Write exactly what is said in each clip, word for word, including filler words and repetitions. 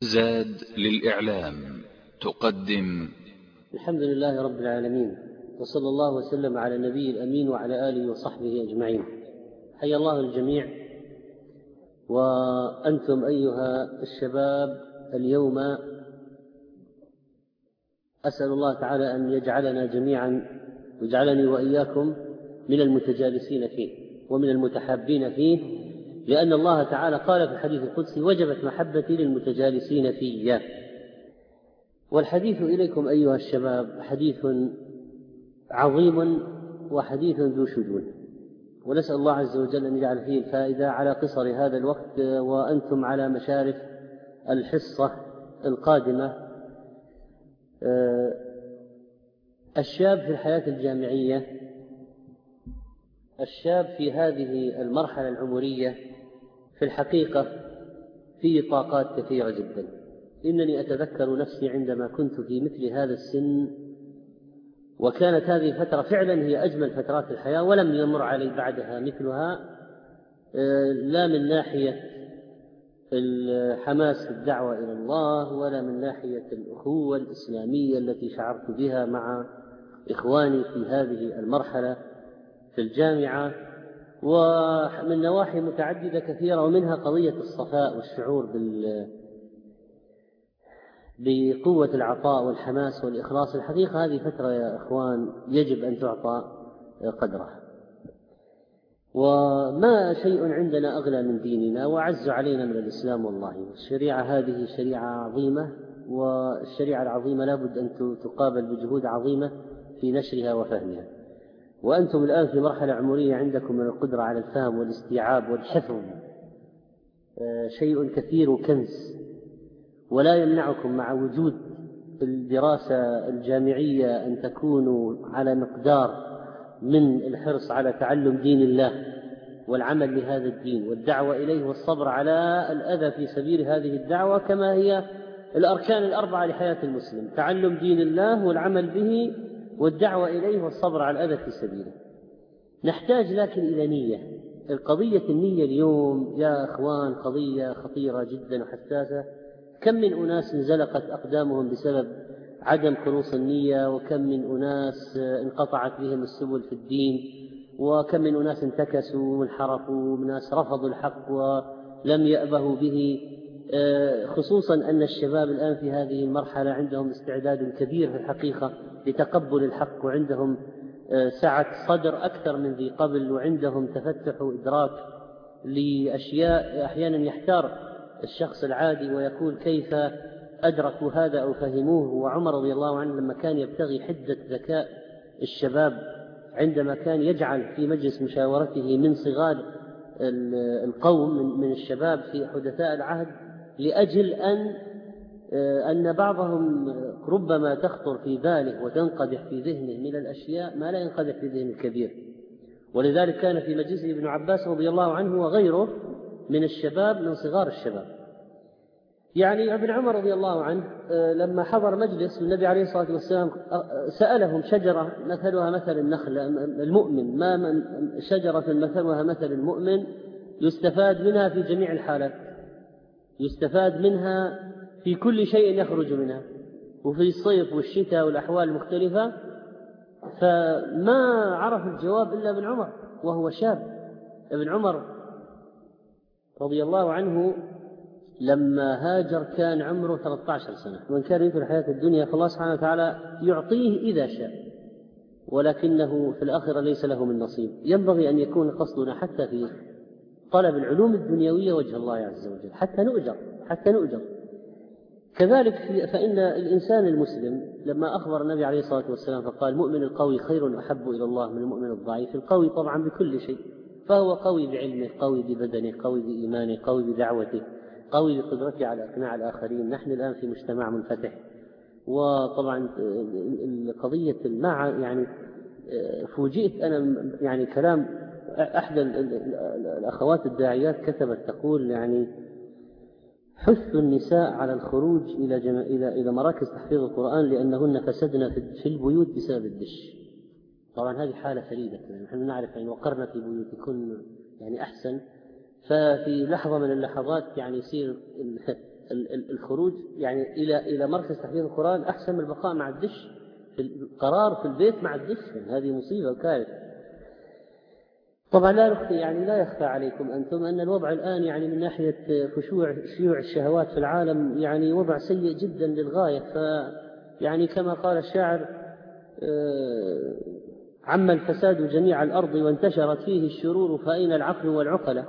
زاد للإعلام تقدم. الحمد لله رب العالمين، وصلى الله وسلم على النبي الأمين وعلى آله وصحبه أجمعين. حيا الله الجميع، وأنتم أيها الشباب اليوم أسأل الله تعالى أن يجعلنا جميعا ويجعلني وإياكم من المتجالسين فيه ومن المتحابين فيه، لأن الله تعالى قال في الحديث القدسي: وجبت محبتي للمتجالسين فيه. والحديث إليكم أيها الشباب حديث عظيم وحديث ذو شجون، ونسأل الله عز وجل أن يجعل فيه الفائدة على قصر هذا الوقت وأنتم على مشارف الحصة القادمة. الشاب في الحياة الجامعية، الشاب في هذه المرحلة العمرية في الحقيقة فيه طاقات كثيرة جدا. إنني أتذكر نفسي عندما كنت في مثل هذا السن، وكانت هذه الفترة فعلا هي أجمل فترات الحياة، ولم يمر علي بعدها مثلها، لا من ناحية الحماس في الدعوة إلى الله، ولا من ناحية الأخوة الإسلامية التي شعرت بها مع إخواني في هذه المرحلة في الجامعة، ومن نواحي متعددة كثيرة، ومنها قضية الصفاء والشعور بال بقوة العطاء والحماس والإخلاص. الحقيقة هذه فترة يا إخوان يجب أن تعطى قدرها، وما شيء عندنا أغلى من ديننا وأعز علينا من الإسلام. والله الشريعة هذه شريعة عظيمة، والشريعة العظيمة لابد أن تقابل بجهود عظيمة في نشرها وفهمها. وأنتم الآن في مرحلة عمرية عندكم من القدرة على الفهم والاستيعاب والحفظ شيء كثير وكنز، ولا يمنعكم مع وجود الدراسة الجامعية أن تكونوا على مقدار من الحرص على تعلم دين الله والعمل لهذا الدين والدعوة إليه والصبر على الأذى في سبيل هذه الدعوة، كما هي الأركان الأربعة لحياة المسلم: تعلم دين الله والعمل به والدعوة إليه والصبر على الأذى في سبيله. نحتاج لكن إلى نية. القضية النية اليوم يا أخوان قضية خطيرة جدا وحساسة. كم من أناس انزلقت أقدامهم بسبب عدم خلوص النية، وكم من أناس انقطعت بهم السبل في الدين، وكم من أناس انتكسوا وانحرفوا، من ناس رفضوا الحق ولم يأبهوا به، خصوصا أن الشباب الآن في هذه المرحلة عندهم استعداد كبير في الحقيقة لتقبل الحق، وعندهم سعة صدر أكثر من ذي قبل، وعندهم تفتح وإدراك لأشياء أحيانا يحتار الشخص العادي ويقول كيف أدركوا هذا أو فهموه. وعمر رضي الله عنه لما كان يبتغي حدة ذكاء الشباب، عندما كان يجعل في مجلس مشاورته من صغار القوم من الشباب في حدثاء العهد، لأجل أن أن بعضهم ربما تخطر في باله وتنقدح في ذهنه من الأشياء ما لا ينقدح في ذهن الكبير. ولذلك كان في مجلسه ابن عباس رضي الله عنه وغيره من الشباب من صغار الشباب. يعني ابن عمر رضي الله عنه لما حضر مجلس النبي عليه الصلاة والسلام سألهم: شجرة مثلها مثل النخل المؤمن، ما شجرة مثلها مثل المؤمن يستفاد منها في جميع الحالات، يستفاد منها في كل شيء يخرج منها، وفي الصيف والشتاء والأحوال المختلفة. فما عرف الجواب إلا ابن عمر وهو شاب. ابن عمر رضي الله عنه لما هاجر كان عمره ثلاثة عشر سنة، ومن كان يريد الحياة الدنيا فالله سبحانه وتعالى يعطيه إذا شاء، ولكنه في الآخرة ليس له من نصيب. ينبغي أن يكون قصدنا حتى في طلب العلوم الدنيوية وجه الله عز وجل حتى نؤجر حتى نؤجر كذلك. فإن الإنسان المسلم لما أخبر النبي عليه الصلاة والسلام فقال: المؤمن القوي خير وأحب إلى الله من المؤمن الضعيف. القوي طبعا بكل شيء، فهو قوي بعلمه، قوي ببدنه، قوي بإيمانه، قوي بدعوته، قوي بقدرته على إقناع الآخرين. نحن الآن في مجتمع منفتح، وطبعا القضية مع يعني فوجئت أنا يعني كلام أحد الأخوات الداعيات كتبت تقول: يعني حث النساء على الخروج إلى جم... إلى إلى مراكز تحفيظ القرآن لأنهن فسدن في البيوت بسبب الدش. طبعا هذه حالة فريدة، نحن نعرف أن وقرنا في بيوتكن يعني أحسن. ففي لحظة من اللحظات يعني يصير الخروج يعني إلى إلى مركز تحفيظ القرآن أحسن من البقاء مع الدش، القرار في البيت مع الدش، يعني هذه مصيبة وكارثة. طبعا لا يخفى يعني لا يخفى عليكم أنتم أن الوضع الآن يعني من ناحية خشوع شيوع الشهوات في العالم يعني وضع سيء جدا للغاية. فيعني كما قال الشاعر عم الفساد جميع الأرض وانتشرت فيه الشرور فأين العقل والعقل،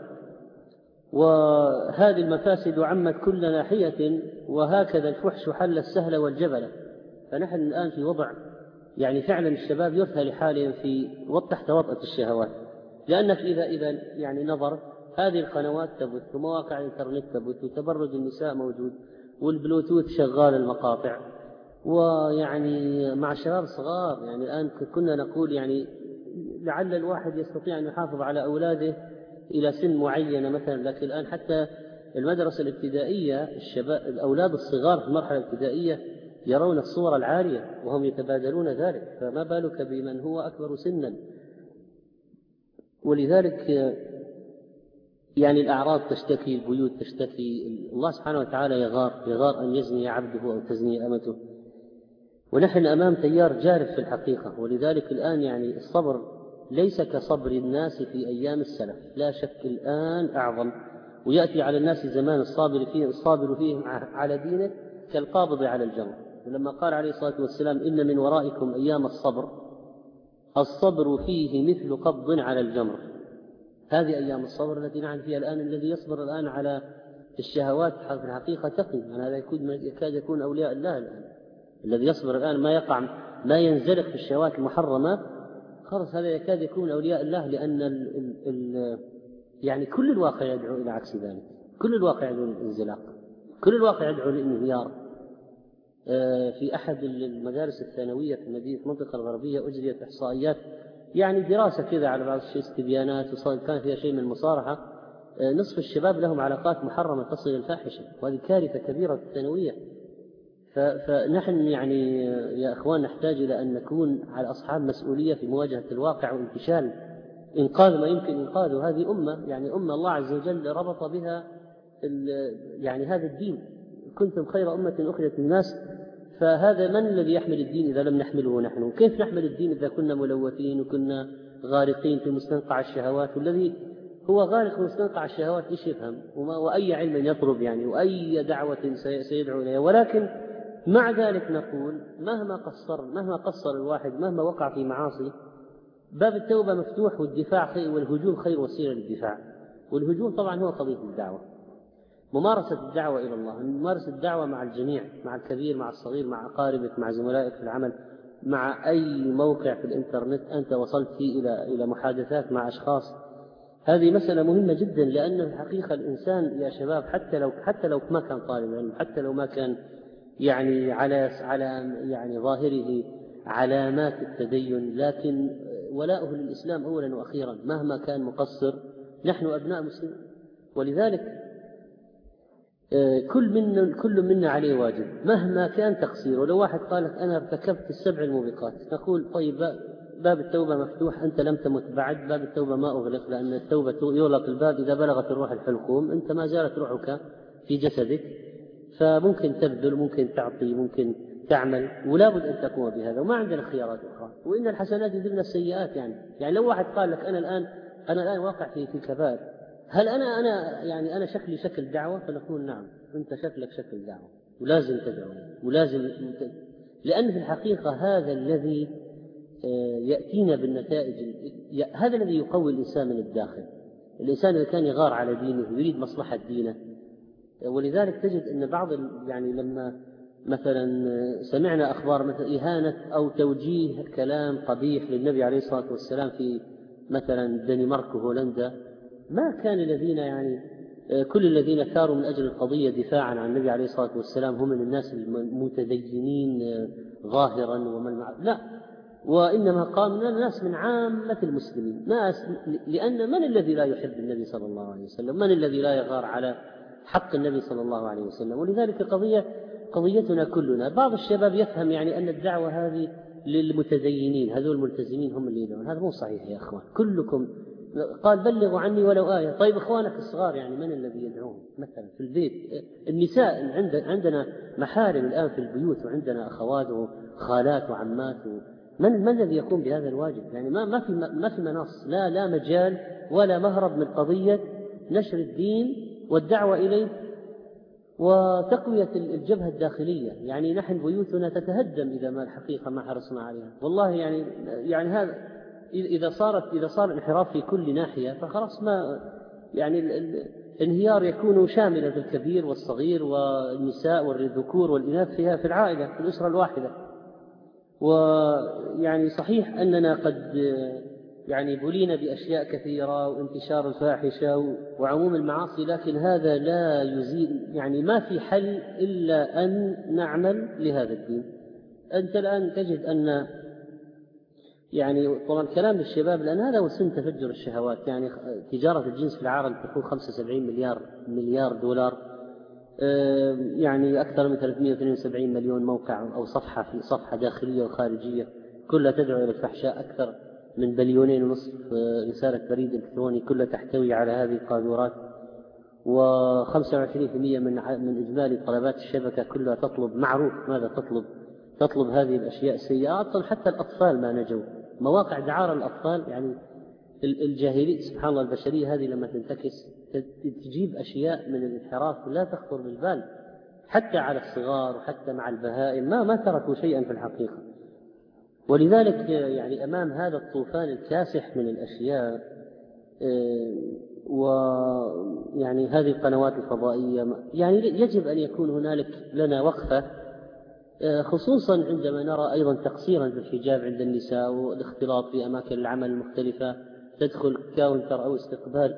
وهذه المفاسد عمت كل ناحية وهكذا الفحش حل السهل والجبل. فنحن الآن في وضع يعني فعلا الشباب يرثى لحالهم في تحت وطأة الشهوات، لأنك إذا إذا يعني نظر هذه القنوات تبث ومواقع الإنترنت تبث وتبرج النساء موجود والبلوتوث شغال المقاطع، ويعني مع شباب صغار. يعني الآن كنا نقول يعني لعل الواحد يستطيع أن يحافظ على أولاده إلى سن معينة مثلا، لكن الآن حتى المدرسة الابتدائية الشباب الأولاد الصغار في المرحلة الابتدائية يرون الصور العارية وهم يتبادلون ذلك، فما بالك بمن هو أكبر سنا. ولذلك يعني الأعراض تشتكي، البيوت تشتكي، الله سبحانه وتعالى يغار يغار أن يزني عبده أو تزني أمته، ونحن أمام تيار جارف في الحقيقة. ولذلك الآن يعني الصبر ليس كصبر الناس في أيام السلف، لا شك الآن أعظم، ويأتي على الناس زمان الصابر فيه الصابر فيه على دينه كالقابض على الجمر. ولما قال عليه الصلاة والسلام إن من ورائكم أيام الصبر الصبر فيه مثل قبض على الجمر، هذه أيام الصبر التي نحن فيها الآن. الذي يصبر الآن على الشهوات في الحقيقة تقي، يعني هذا يكون يكاد يكون أولياء الله الآن. الذي يصبر الآن ما يقع ما ينزلق في الشهوات المحرمة خلاص هذا يكاد يكون أولياء الله، لأن ال ال ال يعني كل الواقع يدعو إلى عكس ذلك، كل الواقع يدعو للانزلاق، كل الواقع يدعو للانهيار. في أحد المدارس الثانوية في مدينة المنطقة الغربية أجريت إحصائيات يعني دراسة كذا على بعض الشيء استبيانات وكان فيها شيء من المصارحة، نصف الشباب لهم علاقات محرمة تصل إلى الفاحشة، وهذه كارثة كبيرة في الثانوية. فنحن يعني يا أخوان نحتاج إلى أن نكون على أصحاب مسؤولية في مواجهة الواقع وانتشال إنقاذ ما يمكن إنقاذه. هذه أمة يعني أمة الله عز وجل ربط بها يعني هذا الدين، كنتم خير أمة أخرجت للناس. فهذا من الذي يحمل الدين إذا لم نحمله نحن؟ كيف نحمل الدين إذا كنا ملوثين وكنا غارقين في مستنقع الشهوات؟ والذي هو غارق في مستنقع الشهوات إيش يفهم وما وأي علم يطلب يعني وأي دعوة سيدعو إليها؟ ولكن مع ذلك نقول مهما قصر مهما قصر الواحد مهما وقع في معاصي باب التوبة مفتوح، والدفاع خير والهجوم خير وسيلة للدفاع. والهجوم طبعا هو قضية الدعوة، ممارسة الدعوة إلى الله، ممارسة الدعوة مع الجميع، مع الكبير مع الصغير، مع أقاربك، مع زملائك في العمل، مع أي موقع في الإنترنت أنت وصلت فيه إلى إلى محادثات مع أشخاص. هذه مسألة مهمة جدا، لأن في الحقيقة الإنسان يا شباب حتى لو حتى لو ما كان طالب علم، حتى لو ما كان يعني على على يعني ظاهره علامات التدين، لكن ولاؤه للإسلام أولا وأخيرا مهما كان مقصر. نحن أبناء مسلمين، ولذلك كل منا كل منا عليه واجب مهما كان تقصيره. ولو واحد قال لك أنا ارتكبت السبع الموبقات، نقول طيب باب التوبة مفتوح، أنت لم تمت بعد، باب التوبة ما أغلق، لأن التوبة يغلق الباب إذا بلغت الروح الحلقوم، أنت ما زالت روحك في جسدك، فممكن تبذل، ممكن تعطي، ممكن تعمل، ولا بد أن تقوم بهذا، وما عندنا خيارات أخرى. وإن الحسنات يذهبن السيئات. يعني يعني لو واحد قال لك أنا الآن أنا الآن واقع في في كبائر، هل أنا أنا يعني أنا شكلي شكل دعوة؟ فنقول نعم أنت شكلك شكل دعوة، ولازم تدعو، ولازم، لأن في الحقيقة هذا الذي يأتينا بالنتائج، هذا الذي يقوي الإنسان من الداخل. الإنسان إذا كان يغار على دينه ويريد مصلحة دينه، ولذلك تجد أن بعض يعني لما مثلا سمعنا أخبار مثلا إهانة أو توجيه كلام قبيح للنبي عليه الصلاة والسلام في مثلا الدنمارك وهولندا، ما كان الذين يعني كل الذين ثاروا من أجل القضية دفاعا عن النبي عليه الصلاة والسلام هم من الناس المتدينين ظاهرا ومن لا، وإنما قامنا الناس من عامة المسلمين، ناس لأن من الذي لا يحب النبي صلى الله عليه وسلم؟ من الذي لا يغار على حق النبي صلى الله عليه وسلم؟ ولذلك قضية قضيتنا كلنا. بعض الشباب يفهم يعني أن الدعوة هذه للمتدينين، هذول الملتزمين هم اللي يدعون، هذا مو صحيح يا أخوان. كلكم قال بلغوا عني ولو آية. طيب إخوانك الصغار يعني من الذي يدعوهم مثلا في البيت؟ النساء عندنا محارم الآن في البيوت، وعندنا أخوات وخالات وعمات، من من الذي يقوم بهذا الواجب؟ يعني ما ما في ما في مناص، لا لا مجال ولا مهرب من قضية نشر الدين والدعوة إليه وتقوية الجبهة الداخلية. يعني نحن بيوتنا تتهدم إذا ما الحقيقة ما حرصنا عليها والله. يعني يعني هذا إذا صارت إذا صار الانحراف في كل ناحية فخلاص ما يعني الانهيار يكون شاملا في الكبير والصغير والنساء والذكور والإناث فيها في العائلة في الأسرة الواحدة. ويعني صحيح أننا قد يعني بلينا بأشياء كثيرة وانتشار الفاحشة وعموم المعاصي، لكن هذا لا يزيل، يعني ما في حل إلا أن نعمل لهذا الدين. أنت الآن تجد أن يعني طبعا كلام للشباب، لأن هذا هو سن تفجر الشهوات. يعني تجارة الجنس في العالم تقول خمسة وسبعين مليار مليار دولار، يعني أكثر من ثلاثمائة واثنين وسبعين مليون موقع أو صفحة في صفحة داخلية وخارجية كلها تدعو إلى الفحشاء، أكثر من بليونين ونصف رسالة بريد إلكتروني كلها تحتوي على هذه القاذورات، وخمسة وعشرين بالمئة من من إجمالي طلبات الشبكة كلها تطلب، معروف ماذا تطلب، تطلب هذه الأشياء السيئة. أصلا حتى الأطفال ما نجوا، مواقع دعارة الأطفال. يعني الجاهلية سبحان الله البشرية هذه لما تنتكس تجيب أشياء من الانحراف لا تخطر بالبال، حتى على الصغار وحتى مع البهائم ما ما تركوا شيئا في الحقيقة. ولذلك يعني أمام هذا الطوفان الكاسح من الأشياء، ويعني هذه القنوات الفضائية يعني يجب أن يكون هنالك لنا وقفة، خصوصا عندما نرى أيضا تقصيرا في الحجاب عند النساء والاختلاط في أماكن العمل المختلفة. تدخل كاونتر أو استقبال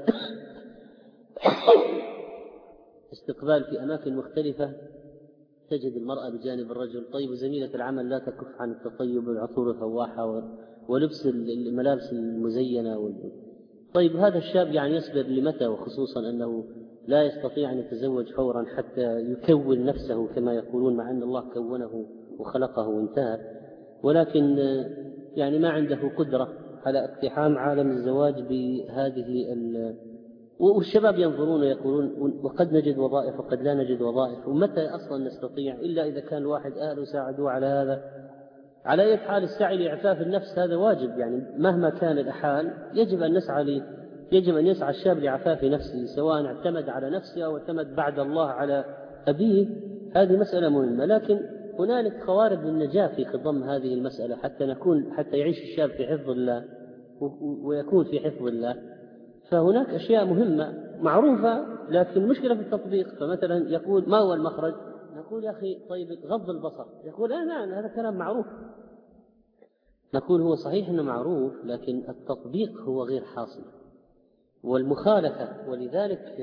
استقبال في أماكن مختلفة تجد المرأة بجانب الرجل. طيب زميلة العمل لا تكف عن التطيب والعطور الفواحة ولبس الملابس المزينة. طيب هذا الشاب يعني يصبر لمتى؟ وخصوصا أنه لا يستطيع أن يتزوج فورا حتى يكون نفسه كما يقولون، مع أن الله كونه وخلقه وانتهى، ولكن يعني ما عنده قدرة على اقتحام عالم الزواج بهذه ال... والشباب ينظرون ويقولون وقد نجد وظائف وقد لا نجد وظائف، ومتى أصلا نستطيع إلا إذا كان الواحد أهله ساعدوه على هذا. على أي حال السعي لإعفاف النفس هذا واجب، يعني مهما كان الحال يجب أن نسعى لي يجب أن يسعى الشاب لإعفاف نفسه، سواء اعتمد على نفسه أو اعتمد بعد الله على أبيه. هذه مسألة مهمة، لكن هنالك خوارب للنجاة في خضم هذه المسألة حتى نكون حتى يعيش الشاب في حفظ الله ويكون في حفظ الله. فهناك أشياء مهمة معروفة، لكن مشكلة في التطبيق. فمثلا يقول ما هو المخرج؟ نقول يا أخي طيب غض البصر. يقول آه نعم هذا كلام معروف. نقول هو صحيح أنه معروف، لكن التطبيق هو غير حاصل والمخالفة. ولذلك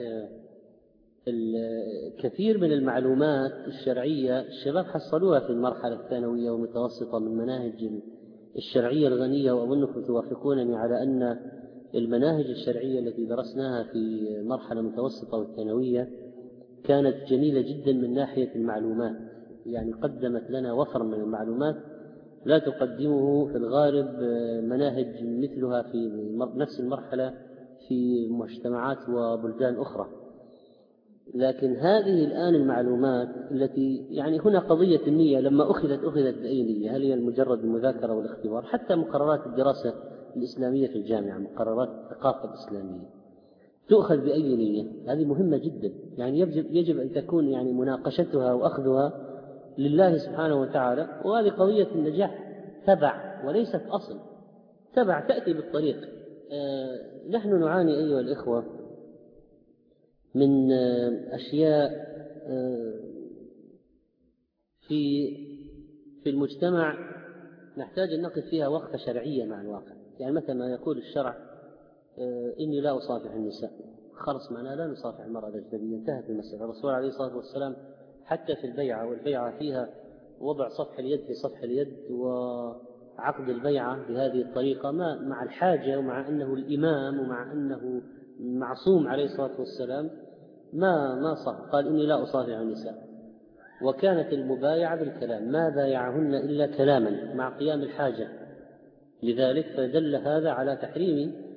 الكثير من المعلومات الشرعية الشباب حصلوها في المرحلة الثانوية والمتوسطة من مناهج الشرعية الغنية، وأظنكم توافقونني على أن المناهج الشرعية التي درسناها في المرحلة المتوسطة والثانوية كانت جميلة جدا من ناحية المعلومات، يعني قدمت لنا وفر من المعلومات لا تقدمه في الغالب مناهج مثلها في نفس المرحلة في مجتمعات وبلدان أخرى. لكن هذه الآن المعلومات التي يعني هنا قضية النية، لما أخذت أخذت بأي نية؟ هل هي مجرد المذاكرة والاختبار؟ حتى مقررات الدراسة الإسلامية في الجامعة، مقررات الثقافة الإسلامية تؤخذ بأي نية؟ هذه مهمة جدا، يعني يجب, يجب أن تكون يعني مناقشتها وأخذها لله سبحانه وتعالى. وهذه قضية النجاح تبع وليست أصل، تبع تأتي بالطريق. آه نحن نعاني أيها الإخوة من آه أشياء آه في في المجتمع نحتاج أن نقف فيها وقفة شرعية مع الواقع. يعني مثلا ما يقول الشرع آه إني لا أصافح النساء، خلص معناه لا نصافح المرأة الأجنبية، انتهت المسألة. الرسول عليه الصلاة والسلام حتى في البيعة، والبيعة فيها وضع صفح اليد في صفح اليد وعقد البيعة بهذه الطريقة، ما مع الحاجة ومع أنه الإمام ومع أنه معصوم عليه الصلاة والسلام ما ما صح، قال إني لا أصافح النساء. وكانت المبايعة بالكلام، ما بايعهن إلا كلاما مع قيام الحاجة. لذلك فدل هذا على تحريم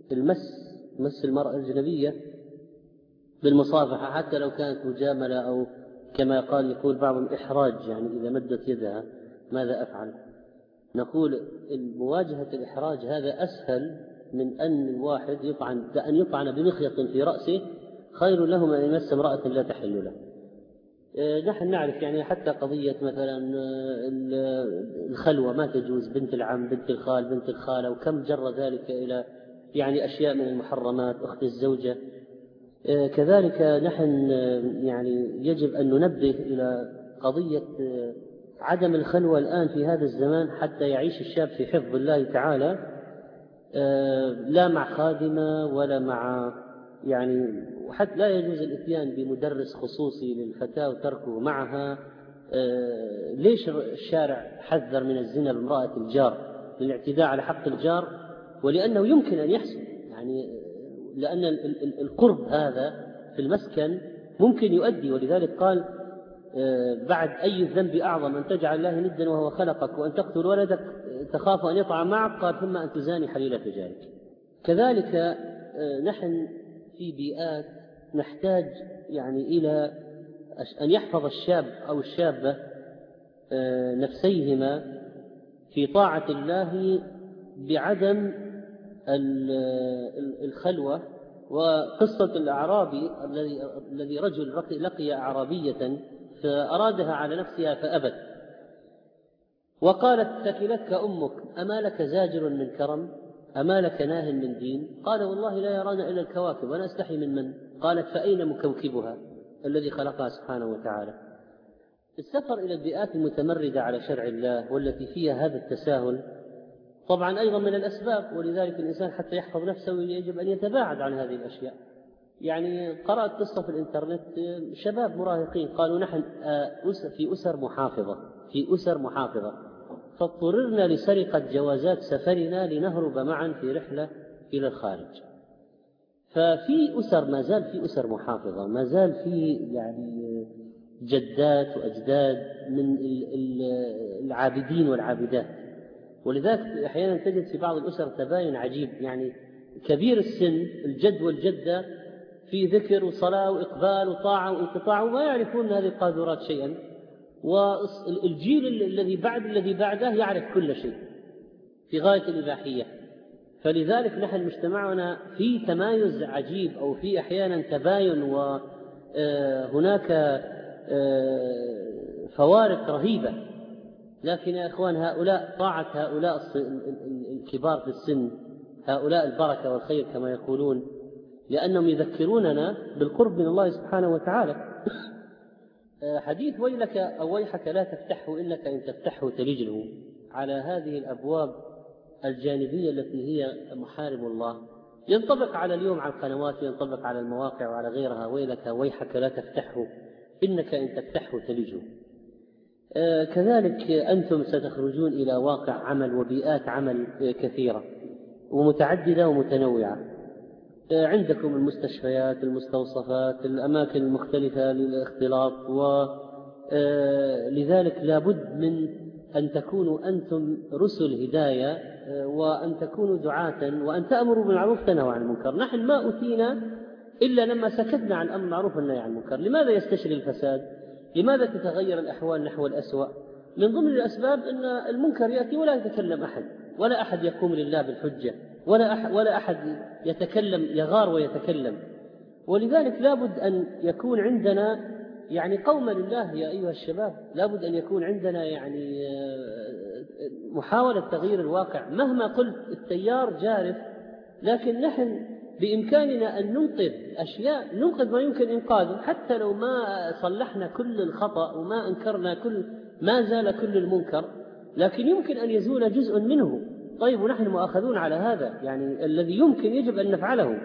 المس مس المرأة الأجنبية بالمصافحة حتى لو كانت مجاملة أو كما قال يقول بعضهم إحراج، يعني إذا مدت يدها ماذا أفعل؟ نقول مواجهة الإحراج هذا أسهل من أن الواحد يطعن أن يطعن بمخيط في رأسه، خير له من أن يمس امرأة لا تحل له. نحن نعرف يعني حتى قضية مثلا الخلوة ما تجوز، بنت العم بنت الخال بنت الخالة، وكم جر ذلك إلى يعني أشياء من المحرمات، أخت الزوجة. كذلك نحن يعني يجب أن ننبه إلى قضية عدم الخلوة الآن في هذا الزمان حتى يعيش الشاب في حفظ الله تعالى، لا مع خادمة ولا مع يعني، وحتى لا يجوز الإتيان بمدرس خصوصي للفتاة وتركه معها. ليش الشارع حذر من الزنا بامرأة الجار؟ للاعتداء على حق الجار، ولأنه يمكن أن يحصل، يعني لأن القرب هذا في المسكن ممكن يؤدي، ولذلك قال بعد أي الذنب أعظم أن تجعل الله ندا وهو خلقك وأن تقتل ولدك تخاف أن يطعن معك، قال ثم أن تزاني حليلة جارك. كذلك نحن في بيئات نحتاج يعني إلى أن يحفظ الشاب أو الشابة نفسيهما في طاعة الله بعدم الخلوة. وقصة الأعرابي الذي رجل لقي أعرابية فأرادها على نفسها فأبت، وقالت ثكلتك أمك أما لك زاجر من كرم أما لك ناه من دين؟ قال والله لا يرانا إلا الكواكب وأنا أستحي من من؟ قالت فأين مكوكبها الذي خلقها سبحانه وتعالى. السفر إلى البيئات المتمردة على شرع الله والتي فيها هذا التساهل طبعا أيضا من الأسباب، ولذلك الإنسان حتى يحفظ نفسه يجب أن يتباعد عن هذه الأشياء. يعني قرأت قصة في الإنترنت شباب مراهقين قالوا نحن في أسر محافظة في أسر محافظة فاضطررنا لسرقة جوازات سفرنا لنهرب معا في رحلة إلى الخارج. ففي أسر ما زال في أسر محافظة، ما زال في يعني جدات وأجداد من العابدين والعابدات، ولذلك أحيانا تجد في بعض الأسر تباين عجيب، يعني كبير السن الجد والجدة في ذكر وصلاة وإقبال وطاعة وانقطاع وما يعرفون هذه القاذورات شيئا، والجيل الذي بعد الذي بعده يعرف كل شيء في غاية الإباحية. فلذلك نحن مجتمعنا في تمايز عجيب أو في أحيانا تباين وهناك فوارق رهيبة. لكن يا إخوان هؤلاء طاعة هؤلاء الكبار في السن هؤلاء البركة والخير كما يقولون، لأنهم يذكروننا بالقرب من الله سبحانه وتعالى. حديث ويلك أو ويحك لا تفتحه إنك إن تفتحه تلجه، على هذه الأبواب الجانبية التي هي محارم الله ينطبق على اليوم على القنوات وينطبق على المواقع وعلى غيرها. ويلك ويحك لا تفتحه إنك إن تفتحه تلجه. آه كذلك أنتم ستخرجون إلى واقع عمل وبيئات عمل كثيرة ومتعددة ومتنوعة. آه عندكم المستشفيات المستوصفات الأماكن المختلفة للاختلاط، ولذلك لابد من أن تكونوا أنتم رسل هداية آه وأن تكونوا دعاة وأن تأمروا بالمعروف وتنهوا عن المنكر. نحن ما أتينا إلا لما سكتنا عن الأمر بالمعروف والنهي عن المنكر. لماذا يستشري الفساد؟ لماذا تتغير الأحوال نحو الأسوأ؟ من ضمن الأسباب أن المنكر يأتي ولا يتكلم أحد، ولا أحد يقوم لله بالحجة، ولا أحد, ولا أحد يتكلم يغار ويتكلم. ولذلك لابد أن يكون عندنا يعني قوما لله يا أيها الشباب، لابد أن يكون عندنا يعني محاولة تغيير الواقع. مهما قلت التيار جارف، لكن نحن بإمكاننا أن ننقذ أشياء، ننقذ ما يمكن إنقاذه، حتى لو ما صلحنا كل الخطأ وما أنكرنا كل ما زال كل المنكر، لكن يمكن أن يزول جزء منه. طيب ونحن مؤاخذون على هذا، يعني الذي يمكن يجب أن نفعله.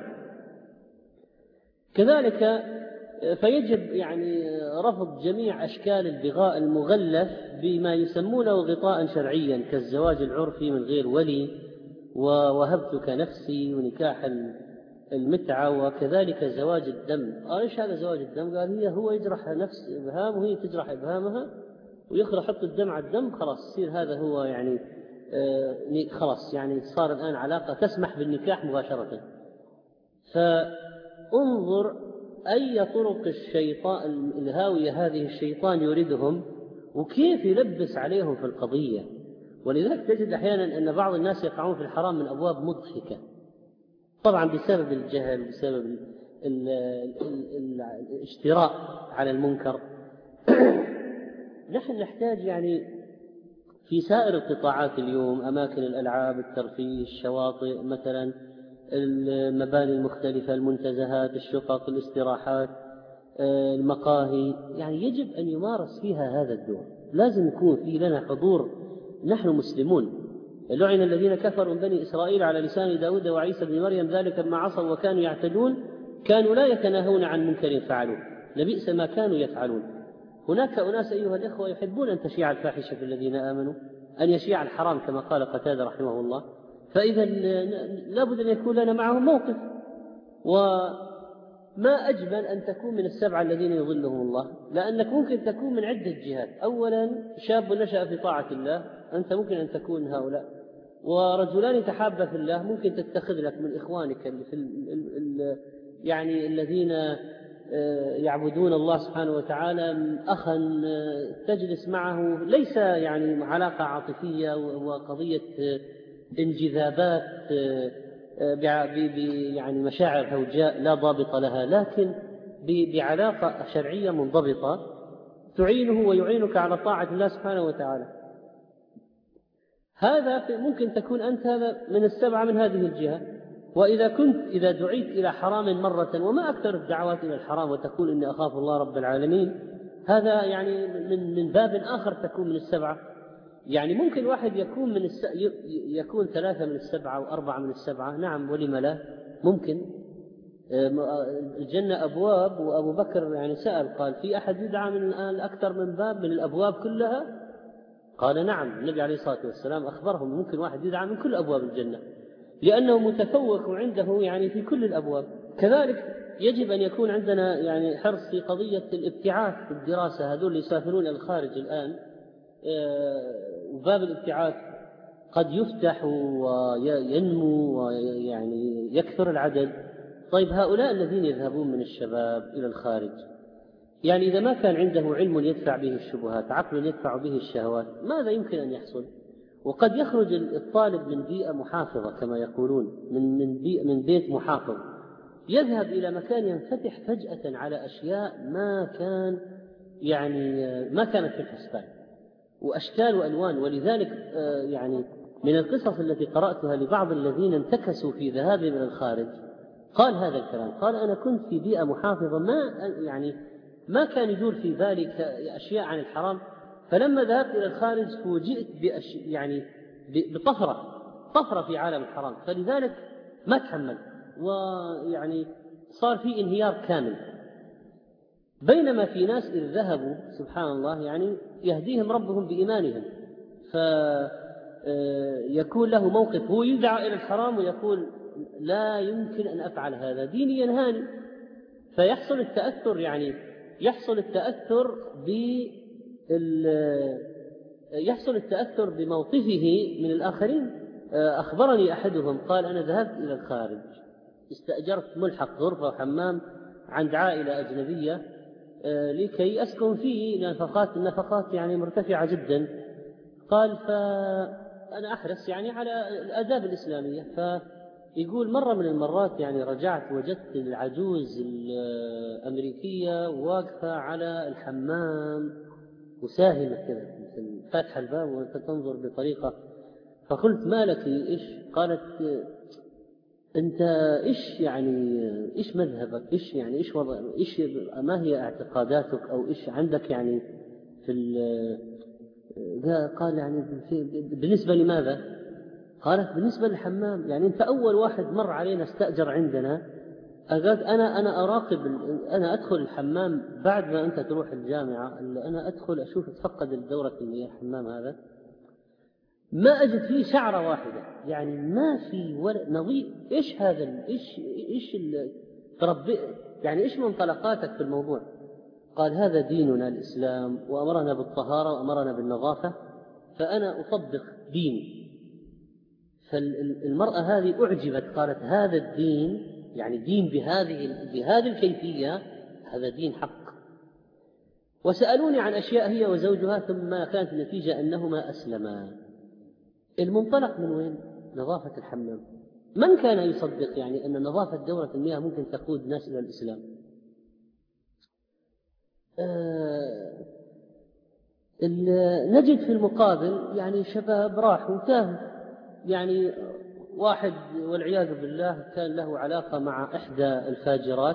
كذلك فيجب يعني رفض جميع أشكال البغاء المغلف بما يسمونه غطاء شرعيا كالزواج العرفي من غير ولي ووهبتك نفسي ونكاح المتعة، وكذلك زواج الدم. قال إيش هذا زواج الدم؟ قال هي هو يجرح نفس إبهام وهي تجرح إبهامها ويخرج حط الدم على الدم، خلاص يصير هذا هو يعني آه خلاص يعني صار الآن علاقة تسمح بالنكاح مباشرة. فانظر أي طرق الشيطان الهاوية هذه الشيطان يريدهم وكيف يلبس عليهم في القضية. ولذلك تجد أحيانا أن بعض الناس يقعون في الحرام من أبواب مضحكة، طبعا بسبب الجهل، بسبب الاشتراء على المنكر. نحن نحتاج يعني في سائر القطاعات اليوم، أماكن الألعاب، الترفيه، الشواطئ مثلا، المباني المختلفة، المنتزهات، الشقق، الاستراحات، المقاهي، يعني يجب أن يمارس فيها هذا الدور. لازم يكون في لنا حضور، نحن مسلمون. لعن الذين كفروا من بني إسرائيل على لسان داود وعيسى بن مريم ذلك ما عصوا وكانوا يعتدون كانوا لا يتناهون عن منكر فعلوه لبئس ما كانوا يفعلون. هناك أناس أيها الإخوة يحبون أن تشيع الفاحشة في الذين آمنوا، أن يشيع الحرام كما قال قتادة رحمه الله. فإذا لابد أن يكون لنا معهم موقف. وما أجمل أن تكون من السبعة الذين يظلهم الله، لأنك ممكن تكون من عدة جهات. أولا شاب نشأ في طاعة الله، أنت ممكن أن تكون هؤلاء. ورجلان تحابا في الله، ممكن تتخذ لك من إخوانك اللي في ال ال ال يعني الذين يعبدون الله سبحانه وتعالى أخا تجلس معه، ليس يعني علاقة عاطفية وقضية انجذابات يعني مشاعر هوجاء لا ضابط لها، لكن بعلاقة شرعية منضبطة تعينه ويعينك على طاعة الله سبحانه وتعالى. هذا ممكن تكون أنت من السبعة من هذه الجهة. وإذا كنت إذا دعيت إلى حرام مرة، وما أكثر الدعوات إلى الحرام وتقول إني أخاف الله رب العالمين، هذا يعني من من باب آخر تكون من السبعة. يعني ممكن واحد يكون من الس... يكون ثلاثة من السبعة وأربعة من السبعة، نعم ولم لا، ممكن. الجنة أبواب، وأبو بكر يعني سأل قال في أحد يدعى من الآن أكثر من باب من الأبواب كلها؟ قال نعم. النبي عليه الصلاة والسلام أخبرهم ممكن واحد يدعى من كل أبواب الجنة، لأنه متفوق عنده يعني في كل الأبواب. كذلك يجب أن يكون عندنا يعني حرص في قضية الابتعاث في الدراسة. هذول يسافرون إلى الخارج الآن، وباب الابتعاث قد يفتح وينمو ويعني يكثر العدد. طيب هؤلاء الذين يذهبون من الشباب إلى الخارج، يعني إذا ما كان عنده علم يدفع به الشبهات، عقل يدفع به الشهوات، ماذا يمكن أن يحصل؟ وقد يخرج الطالب من بيئة محافظة كما يقولون، من من, بيئة من بيت محافظ، يذهب إلى مكان ينفتح فجأة على أشياء ما كان يعني ما كانت في الحسبان، وأشكال وألوان. ولذلك يعني من القصص التي قرأتها لبعض الذين انتكسوا في ذهابهم إلى الخارج قال هذا الكلام، قال أنا كنت في بيئة محافظة، ما يعني ما كان يدور في بالي أشياء عن الحرام، فلما ذهبت إلى الخارج فوجئت بأش... يعني بطفرة طفرة في عالم الحرام، فلذلك ما تحمل، ويعني صار في انهيار كامل. بينما في ناس إذ ذهبوا سبحان الله يعني يهديهم ربهم بإيمانهم، فيكون له موقف، هو يدعى إلى الحرام ويقول لا يمكن أن أفعل هذا، ديني ينهاني، فيحصل التأثر يعني يحصل التأثر ب يحصل التأثر بموقفه من الآخرين. أخبرني أحدهم قال أنا ذهبت إلى الخارج، استأجرت ملحق غرفة وحمام عند عائلة أجنبية لكي أسكن فيه، نفقات النفقات يعني مرتفعة جدا. قال فأنا أحرص يعني على الآداب الإسلامية، فيقول مرة من المرات يعني رجعت وجدت العجوز الأمريكية واقفة على الحمام وساهمة كذا فاتحة الباب وأنت تنظر بطريقة، فقلت ما لك إيش؟ قالت أنت إيش يعني إيش مذهبك؟ إيش يعني إيش وضع إيش ما هي اعتقاداتك أو إيش عندك يعني في قال يعني بالنسبة لماذا؟ قالت بالنسبة للحمام، يعني أنت أول واحد مر علينا استأجر عندنا، قالت أنا أنا أراقب، أنا أدخل الحمام بعد ما أنت تروح الجامعة، أنا أدخل أشوف أتفقد الدورة المياه الحمام هذا ما أجد فيه شعرة واحدة، يعني ما في ولا نظيف. إيش هذا؟ إيش إيش تربي يعني إيش منطلقاتك في الموضوع؟ قال هذا ديننا الإسلام وأمرنا بالطهارة وأمرنا بالنظافة، فأنا أطبق ديني. فالمرأة هذه أعجبت، قالت هذا الدين يعني دين بهذه بهذه الكيفية، هذا دين حق. وسألوني عن أشياء هي وزوجها، ثم كانت النتيجة أنهما أسلما. المنطلق من وين؟ نظافة الحمام. من كان يصدق يعني أن نظافة دورة المياه ممكن تقود الناس إلى الإسلام؟ آه نجد في المقابل يعني شباب راحوا تاهوا، يعني واحد والعياذ بالله كان له علاقة مع إحدى الفاجرات،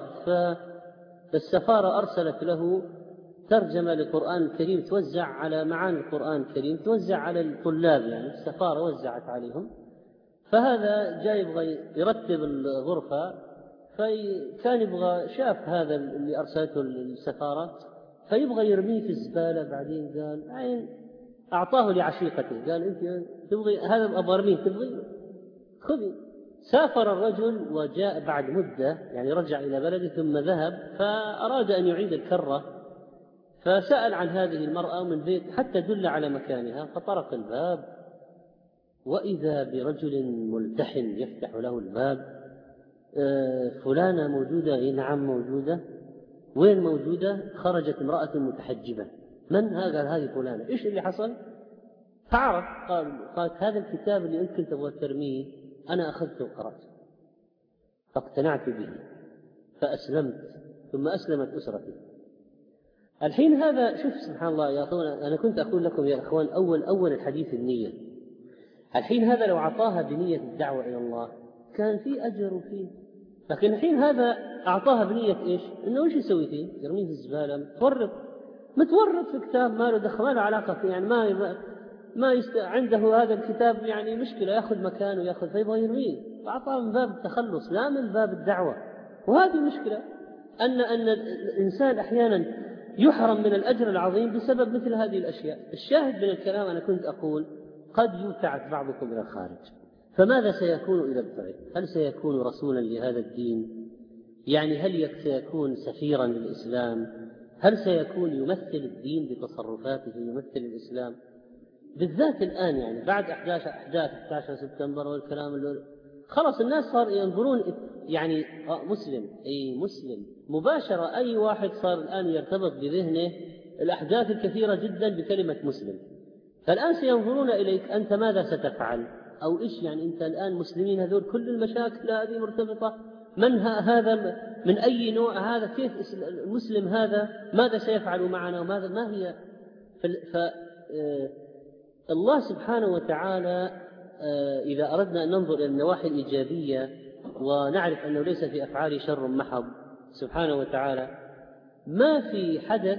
فالسفارة أرسلت له ترجمة للقرآن الكريم توزع على معاني القرآن الكريم توزع على الطلاب، يعني السفارة وزعت عليهم. فهذا جاي يبغى يرتب الغرفة، فكان يبغى شاف هذا اللي أرسلته السفارة فيبغى يرميه في الزبالة. بعدين قال عين أعطاه لعشيقته، قال أنت تبغي هذا أبغى أرميه، تبغي خذي. سافر الرجل وجاء بعد مدة، يعني رجع إلى بلده ثم ذهب، فأراد أن يعيد الكرة، فسأل عن هذه المرأة من بيت حتى دل على مكانها، فطرق الباب وإذا برجل ملتحن يفتح له الباب. آه فلانة موجودة؟ إيه نعم موجودة. وين موجودة؟ خرجت امرأة متحجبة. من هذا؟ هذه فلانة. إيش اللي حصل؟ فعرف، قال قالت هذا الكتاب اللي أنت كنت تبغى ترميه أنا أخذته وقرأته فاقتنعت به فأسلمت، ثم أسلمت أسرتي. الحين هذا شوف سبحان الله يا أخوان، أنا كنت أقول لكم يا أخوان أول أول الحديث النية. الحين هذا لو عطاها بنية الدعوة إلى الله كان في أجر وفيه، لكن الحين هذا أعطاها بنية إيش؟ إنه إيش يسوي فيه؟ يرميه في الزبالة. متورط متورط في كتاب ما له دخل، ما له علاقة فيه، يعني ما ما يست... عنده هذا الكتاب يعني مشكلة يأخذ مكانه يأخذ، فيبغى يرميه، فأعطاه من باب التخلص لا من باب الدعوة. وهذه مشكلة، أن أن الإنسان أحيانا يحرم من الأجر العظيم بسبب مثل هذه الأشياء. الشاهد من الكلام أنا كنت أقول قد يبتعث بعضكم إلى الخارج، فماذا سيكون إذا ابتعث؟ هل سيكون رسولا لهذا الدين؟ يعني هل سيكون سفيرا للإسلام؟ هل سيكون يمثل الدين بتصرفاته، يمثل الإسلام؟ بالذات الآن يعني بعد أحداث أحداث أحد عشر سبتمبر والكلام اللي خلاص الناس صار ينظرون يعني مسلم أي مسلم مباشرة. أي واحد صار الآن يرتبط بذهنه الأحداث الكثيرة جدا بكلمة مسلم، فالآن سينظرون إليك أنت ماذا ستفعل أو إيش يعني أنت الآن مسلمين هذول كل المشاكل هذه مرتبطة من هذا من أي نوع هذا، كيف المسلم هذا ماذا سيفعل معنا وماذا ما هي. ف الله سبحانه وتعالى إذا أردنا أن ننظر إلى النواحي الإيجابية ونعرف أنه ليس في أفعال شر محض سبحانه وتعالى، ما في حدث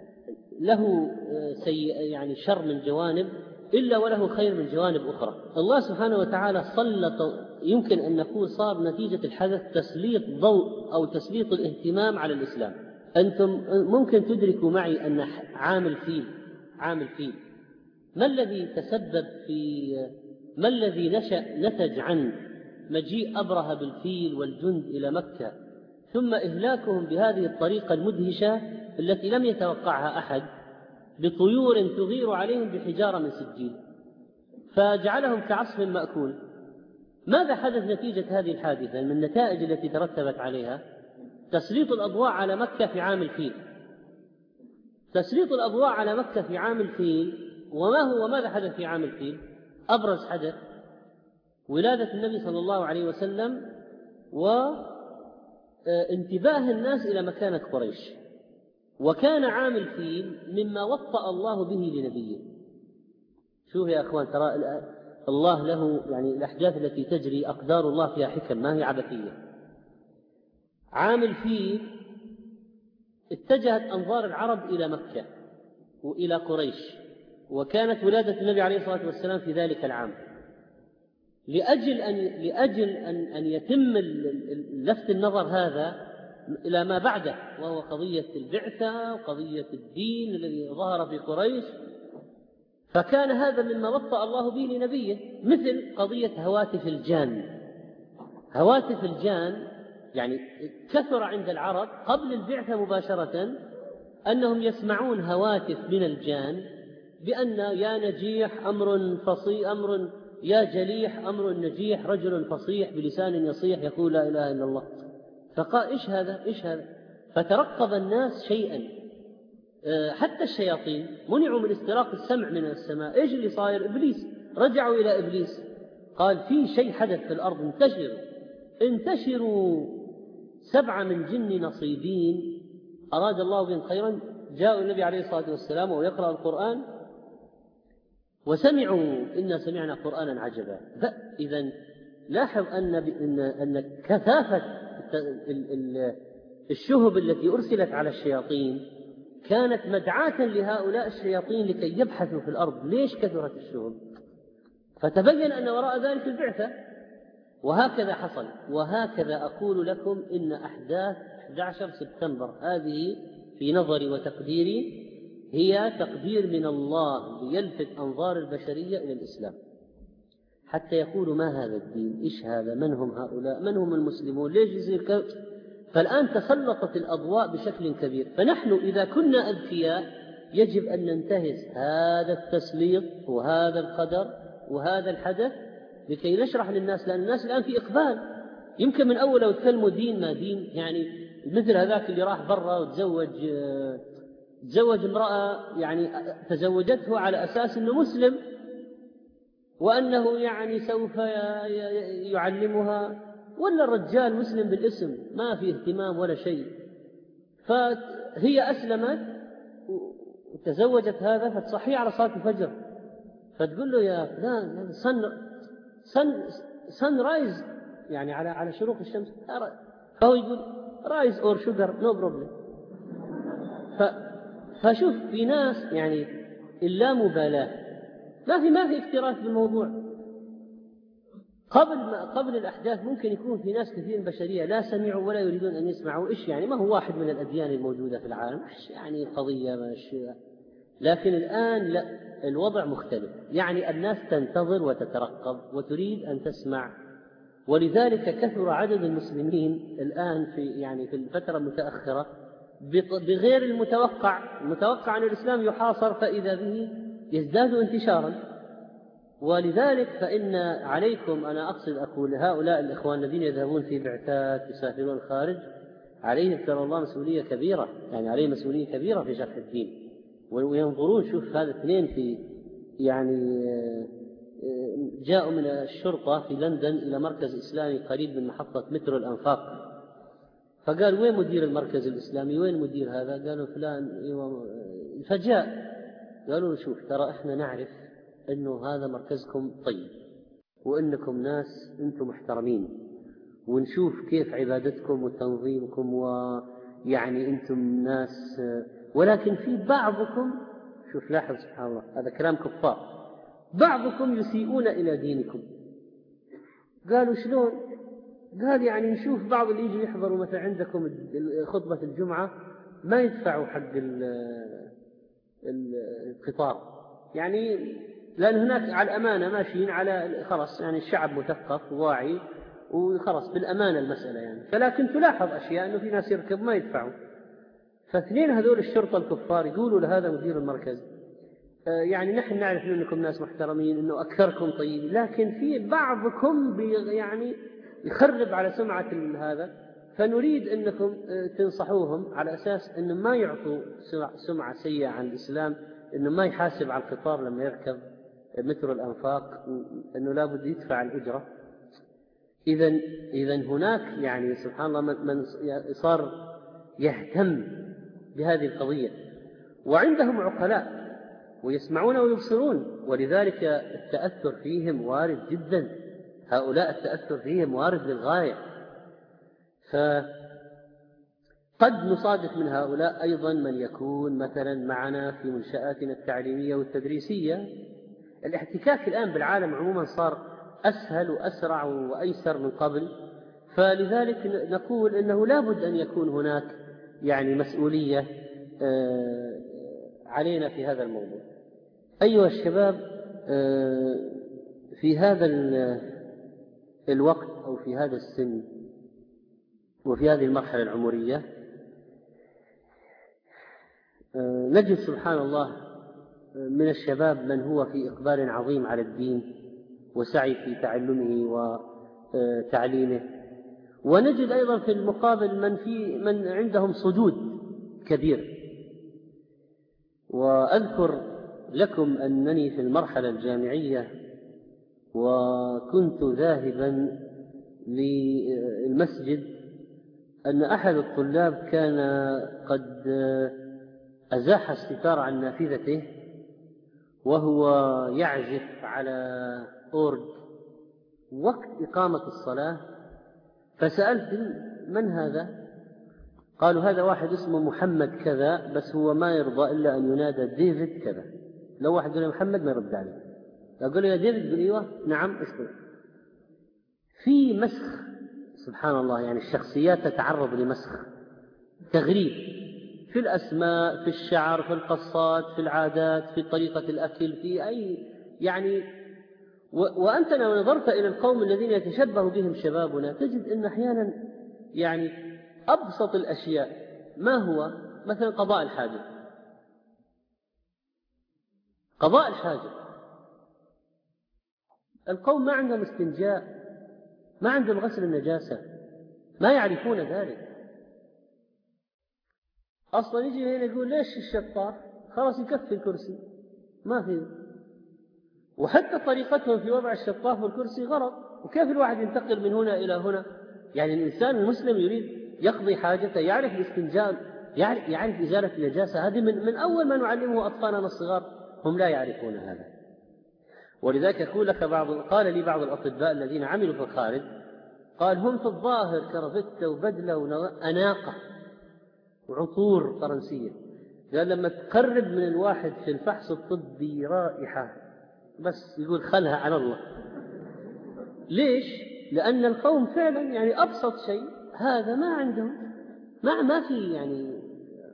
له سيء يعني شر من جوانب إلا وله خير من جوانب أخرى. الله سبحانه وتعالى سلط، يمكن أن نقول صار نتيجة الحدث تسليط ضوء أو تسليط الاهتمام على الإسلام. أنتم ممكن تدركوا معي أن عامل فيل عامل فيل ما الذي تسبب في ما الذي نشأ نتج عن مجيء أبرهة بالفيل والجند إلى مكة ثم إهلاكهم بهذه الطريقة المدهشة التي لم يتوقعها أحد بطيور تغير عليهم بحجارة من سجيل فجعلهم كعصف مأكول. ماذا حدث نتيجة هذه الحادثة من النتائج التي ترتبت عليها؟ تسليط الأضواء على مكة في عام الفيل. تسليط الأضواء على مكة في عام الفيل. وما هو وماذا حدث في عام الفيل؟ أبرز حدث ولادة النبي صلى الله عليه وسلم وانتباه الناس إلى مكانة قريش. وكان عام الفيل مما وطأ الله به لنبيه. شوف يا أخوان، ترى الله له يعني الأحداث التي تجري أقدار الله فيها حكم ما هي عبثية. عام الفيل اتجهت أنظار العرب إلى مكة وإلى قريش، وكانت ولادة النبي عليه الصلاة والسلام في ذلك العام. لأجل أن لأجل أن أن يتم لفت النظر هذا إلى ما بعده، وهو قضية البعثة وقضية الدين الذي ظهر في قريش، فكان هذا مما وطأ الله به لنبيه. مثل قضية هواتف الجان. هواتف الجان يعني كثر عند العرب قبل البعثة مباشرة أنهم يسمعون هواتف من الجان بأن يا نجيح أمر فصي أمر يا جليح أمر نجيح رجل فصيح بلسان يصيح يقول لا إله إلا الله. فقال إيش هذا إيش هذا فترقب الناس شيئا، حتى الشياطين منعوا من استراق السمع من السماء. إيش اللي صاير؟ إبليس، رجعوا إلى إبليس، قال في شيء حدث في الأرض، انتشروا انتشروا سبعة من جن نصيبين أراد الله بهم خيرا، جاءوا النبي عليه الصلاة والسلام وهو يقرأ القرآن وسمعوا إنا سمعنا قرآنا عجبا. إذن لاحظ أن, أن, أن كثافة الشهب التي أرسلت على الشياطين كانت مدعاة لهؤلاء الشياطين لكي يبحثوا في الأرض ليش كثرت الشهب، فتبين أن وراء ذلك البعثة. وهكذا حصل. وهكذا أقول لكم إن أحداث أحد عشر سبتمبر هذه في نظري وتقديري هي تقدير من الله ليلفت أنظار البشرية إلى الإسلام، حتى يقولوا ما هذا الدين، إيش هذا، من هم هؤلاء، من هم المسلمون، ليش يصير كذا. فالآن تسلطت الأضواء بشكل كبير. فنحن إذا كنا أذكياء يجب أن ننتهز هذا التسليط وهذا القدر وهذا الحدث لكي نشرح للناس، لأن الناس الآن في إقبال. يمكن من أول لو تكلموا دين ما دين، يعني مثل هذاك اللي راح برا وتزوج تزوج امرأة يعني تزوجته على أساس أنه مسلم وأنه يعني سوف يعلمها، ولا الرجال مسلم بالاسم ما في اهتمام ولا شيء. فهي أسلمت وتزوجت هذا فتصحيه على صلاة الفجر، فتقول له يا فلان صن صن صن رايز، يعني على على شروق الشمس، فهو يقول رايز اور شوجر نو بروبلم. فشوف في ناس يعني اللامبالاة، ما في ما في اكتراث بالموضوع. قبل ما قبل الأحداث ممكن يكون في ناس كثير بشرية لا سمعوا ولا يريدون أن يسمعوا. إيش يعني؟ ما هو واحد من الأديان الموجودة في العالم، إيش يعني قضية ماشي. لكن الآن لا، الوضع مختلف، يعني الناس تنتظر وتترقب وتريد أن تسمع. ولذلك كثر عدد المسلمين الآن في يعني في الفترة المتأخرة بغير المتوقع. المتوقع أن الإسلام يحاصر، فإذا به يزداد انتشارا. ولذلك فإن عليكم، أنا أقصد أقول هؤلاء الإخوان الذين يذهبون في بعثات يسافرون الخارج، عليهم ترى الله مسؤولية كبيرة، يعني عليهم مسؤولية كبيرة في شرح الدين. وينظرون، شوف هذا اثنين في يعني جاءوا من الشرطة في لندن إلى مركز إسلامي قريب من محطة مترو الأنفاق، فقال وين مدير المركز الإسلامي، وين مدير هذا؟ قالوا فلان. فجاء قالوا شوف ترى إحنا نعرف إنه هذا مركزكم طيب وإنكم ناس أنتم محترمين، ونشوف كيف عبادتكم وتنظيمكم ويعني أنتم ناس، ولكن في بعضكم، شوف لاحظ سبحان الله هذا كلام كفار، بعضكم يسيئون إلى دينكم. قالوا شلون؟ قال يعني نشوف بعض اللي يجي يحضروا مثلا عندكم خطبة الجمعة ما يدفعوا حق القطار، يعني لأن هناك على الأمانة ماشيين على خلاص، يعني الشعب مثقف وواعي وخلاص بالأمانة المسألة يعني. فلكن تلاحظ أشياء أنه في ناس يركب ما يدفعوا. فاثنين هذول الشرطة الكفار يقولوا لهذا مدير المركز يعني نحن نعرف أنكم ناس محترمين، أنه أكثركم طيب، لكن في بعضكم يعني يخرب على سمعة هذا، فنريد أنكم تنصحوهم على أساس أنه ما يعطوا سمعة سيئة عن الإسلام، أنه ما يحاسب على القطار لما يركب مترو الأنفاق، أنه لا بد يدفع الأجرة. إذن إذن هناك يعني سبحان الله من صار يهتم بهذه القضية، وعندهم عقلاء ويسمعون ويبصرون، ولذلك التأثر فيهم وارد جدا. هؤلاء التأثر فيهم وارد للغاية. فقد نصادف من هؤلاء أيضا من يكون مثلا معنا في منشآتنا التعليمية والتدريسية. الاحتكاك الآن بالعالم عموما صار أسهل وأسرع وأيسر من قبل، فلذلك نقول إنه لا بد أن يكون هناك يعني مسؤولية علينا في هذا الموضوع. أيها الشباب، في هذا الوقت أو في هذا السن وفي هذه المرحلة العمرية نجد سبحان الله من الشباب من هو في إقبال عظيم على الدين وسعي في تعلمه وتعليمه. ونجد أيضا في المقابل من, في من عندهم صدود كبير. وأذكر لكم أنني في المرحلة الجامعية وكنت ذاهبا للمسجد أن أحد الطلاب كان قد أزاح الستار عن نافذته وهو يعزف على أورج وقت إقامة الصلاة، فسألت من هذا؟ قالوا هذا واحد اسمه محمد كذا، بس هو ما يرضى إلا أن ينادى ديفيد كذا. لو واحد يقول محمد ما يرد عليه، أقول له يا ديفيد، يقول ايوه نعم اسمه. في مسخ سبحان الله، يعني الشخصيات تتعرض لمسخ، تغريب في الأسماء، في الشعر، في القصات، في العادات، في طريقة الأكل، في أي يعني و... وأنت لو نظرت إلى القوم الذين يتشبه بهم شبابنا تجد أن أحيانا يعني أبسط الأشياء ما هو مثلا قضاء الحاجة. قضاء الحاجة القوم ما عندهم استنجاء، ما عندهم غسل النجاسة، ما يعرفون ذلك. أصلا يجي هنا يقول ليش الشطاف؟ خلاص يكفي الكرسي ما فيه. وحتى طريقتهم في وضع الشطاف والكرسي غلط. وكيف الواحد ينتقل من هنا إلى هنا؟ يعني الإنسان المسلم يريد يقضي حاجته يعرف الاستنجاء، يعرف, يعرف إزالة النجاسة. هذه من, من أول ما نعلمه أطفالنا الصغار، هم لا يعرفون هذا. ولذلك يقول لك بعض قال لي بعض الأطباء الذين عملوا في الخارج، قال هم في الظاهر كرفتة وبدلة وأناقة وعطور فرنسية، قال لما تقرب من الواحد في الفحص الطبي رائحة بس يقول خلها على الله. ليش؟ لأن القوم فعلا يعني أبسط شيء هذا ما عندهم، ما ما في يعني.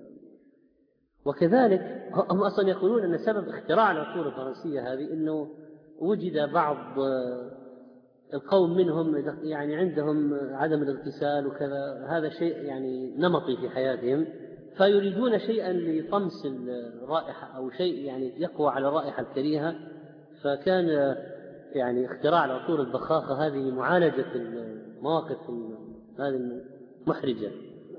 وكذلك هم أصلا يقولون أن سبب اختراع العطور الفرنسية هذه أنه وجد بعض القوم منهم يعني عندهم عدم الاغتسال وكذا، هذا شيء يعني نمطي في حياتهم، فيريدون شيئا لطمس الرائحة أو شيء يعني يقوى على الرائحة الكريهة. فكان يعني اختراع العطور البخاخة هذه لمعالجة المواقف هذه المحرجة.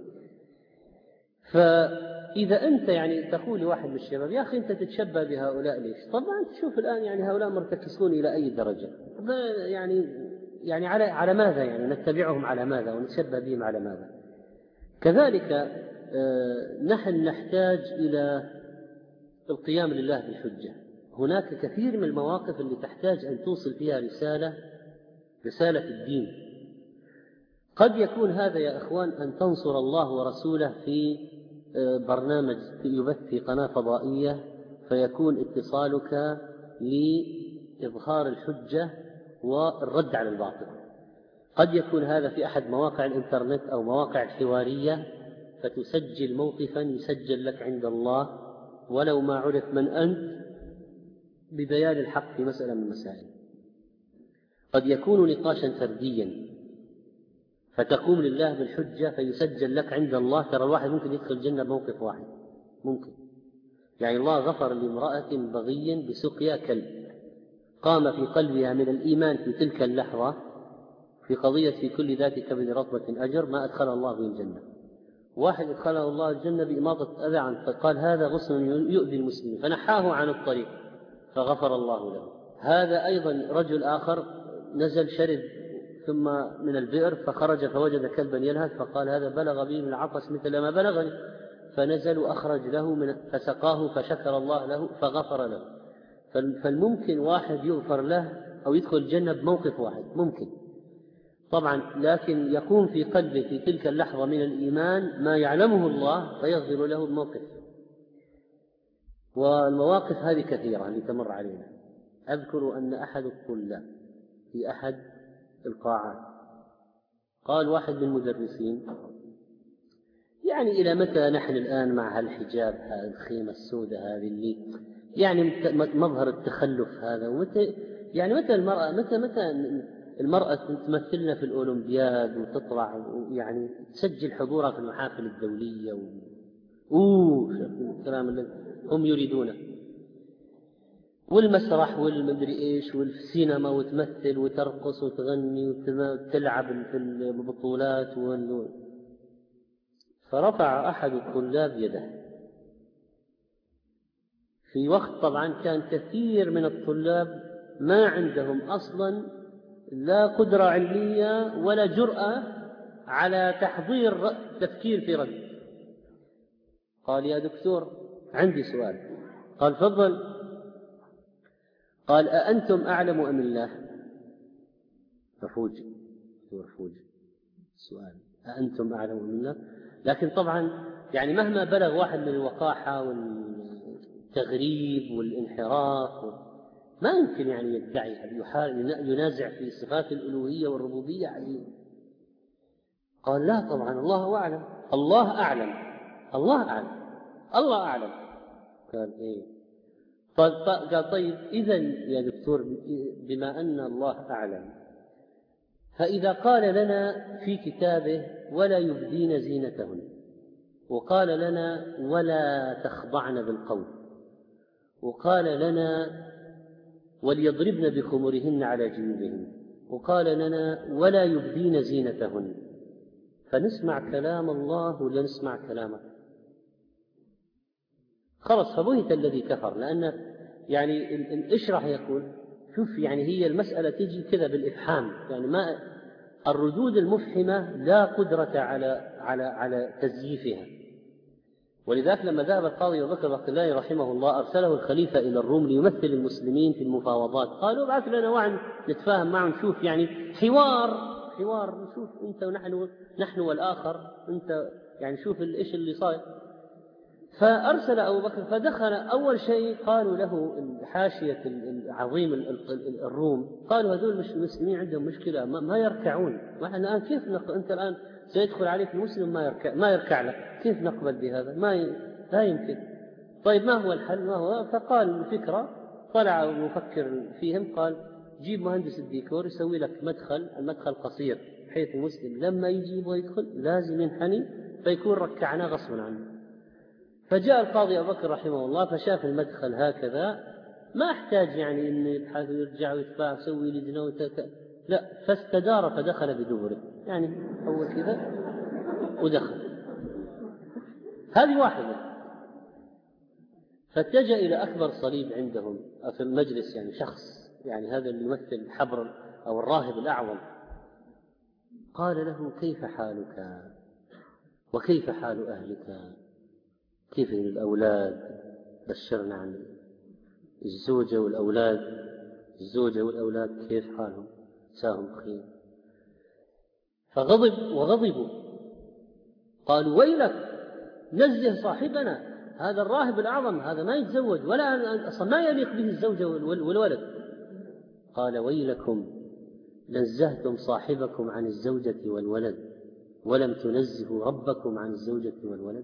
فإذا أنت يعني تقول لواحد من الشباب يا أخي أنت تتشبه بهؤلاء ليش؟ طبعا تشوف الآن يعني هؤلاء مرتكزون إلى أي درجة، يعني يعني على على ماذا يعني نتبعهم على ماذا ونتشبه بهم على ماذا؟ كذلك نحن نحتاج إلى القيام لله بالحجة. هناك كثير من المواقف اللي تحتاج أن توصل فيها رسالة رسالة الدين. قد يكون هذا يا أخوان أن تنصر الله ورسوله في برنامج يبث في قناة فضائية، فيكون اتصالك لإظهار الحجة والرد على الباطل. قد يكون هذا في أحد مواقع الإنترنت أو مواقع الحوارية، فتسجل موقفا يسجل لك عند الله ولو ما عرف من أنت ببيان الحق في مسألة من المسائل. قد يكون نقاشا فرديا فتقوم لله بالحجة فيسجل لك عند الله. ترى الواحد ممكن يدخل الجنة بموقف واحد، ممكن يعني الله غفر لامرأة بغي بسقيا كلب قام في قلبها من الإيمان في تلك اللحظة في قضية في كل ذات كبد رطبة أجر ما أدخل الله به الجنة. واحد أدخله الله الجنة بإماطة أذى عنه، فقال هذا غصن يؤذي المسلمين فنحاه عن الطريق فغفر الله له. هذا أيضا رجل آخر نزل شرد ثم من البئر فخرج فوجد كلبا يلهث فقال هذا بلغ به من العطش مثل ما بلغني، فنزل وأخرج له من فسقاه فشكر الله له فغفر له. فالممكن واحد يغفر له أو يدخل الجنة بموقف واحد ممكن طبعا، لكن يقوم في قلبه في تلك اللحظة من الإيمان ما يعلمه الله فيغفر له الموقف. والمواقف هذه كثيرة اللي تمر علينا. أذكر أن أحد الطلاب في أحد القاعات قال واحد من المدرسين يعني إلى متى نحن الآن مع هالحجاب هذا الخيمة السوداء هذه اللي يعني مظهر التخلف هذا، ومتى يعني متى المرأة متى متى المرأة تمثلنا في الأولمبياد وتطلع ويعني تسجل حضورها في المحافل الدولية و... أوه الكلام اللي هم يريدونه. والمسرح والمدري إيش والسينما وتمثل وترقص وتغني وتلعب في البطولات وال... فرفع أحد الطلاب يده في وقت طبعا كان كثير من الطلاب ما عندهم أصلا لا قدرة علمية ولا جرأة على تحضير تفكير في رد. قال يا دكتور عندي سؤال. قال تفضل. قال أأنتم أعلم أم الله؟ ففوجئ فوجئ سؤال أأنتم أعلم أم الله؟ لكن طبعا يعني مهما بلغ واحد من الوقاحة والتغريب والانحراف ما يمكن يعني يدعي ينازع في صفات الألوهية والربوبية عليه. قال لا طبعا الله أعلم الله أعلم الله أعلم الله أعلم. قال إيه؟ قال طيب إذن يا دكتور بما أن الله أعلم فإذا قال لنا في كتابه ولا يبدين زينتهن وقال لنا ولا تخضعن بالقول وقال لنا وليضربن بخمرهن على جيوبهن وقال لنا ولا يبدين زينتهن فنسمع كلام الله ولا نسمع كلامك؟ خلص فبهت الذي كفر. لأن يعني إيش راح يقول؟ شوف يعني هي المسألة تجي كذا بالإفحام يعني ما الردود المفحمة لا قدرة على على على تزييفها. ولذلك لما ذهب القاضي أبو بكر الباقلاني رحمه الله أرسله الخليفة إلى الروم ليمثل المسلمين في المفاوضات. قالوا ابعث لنا واحد نتفاهم معه نشوف يعني حوار حوار نشوف أنت ونحن نحن والآخر أنت يعني شوف إيش اللي صاير. فأرسل أبو بكر فدخل. أول شيء قالوا له الحاشية العظيم الروم قالوا هذول مش المسلمين عندهم مشكلة ما يركعون. وإحنا الآن كيف نق... أنت الآن سيدخل عليك المسلم ما يركع ما يركع لك كيف نقبل بهذا؟ ما ي... لا يمكن. طيب ما هو الحل؟ ما هو؟ فقال الفكرة طلع مفكر فيهم قال جيب مهندس الديكور يسوي لك مدخل المدخل قصير بحيث المسلم لما يجي يبغى يدخل لازم ينحني فيكون ركعنا غصبا عنه. فجاء القاضي أبو بكر رحمه الله فشاف المدخل هكذا ما احتاج يعني إنه يبحث ويرجع ويتفاعل ويسوي لجنة وتك... لا فاستدار فدخل بدبره يعني أول كذا ودخل. هذه واحدة. فاتجه إلى أكبر صليب عندهم في المجلس يعني شخص يعني هذا اللي يمثل حبر أو الراهب الأعظم. قال له كيف حالك وكيف حال أهلك؟ كيف الأولاد؟ بشرنا عن الزوجة والأولاد. الزوجة والأولاد كيف حالهم؟ ساهم بخير. فغضب وغضبوا قالوا ويلك نزه صاحبنا هذا الراهب الأعظم هذا ما يتزوج ولا أصلا ما يليق به الزوجة والولد. قال ويلكم نزهتم صاحبكم عن الزوجة والولد ولم تنزهوا ربكم عن الزوجة والولد.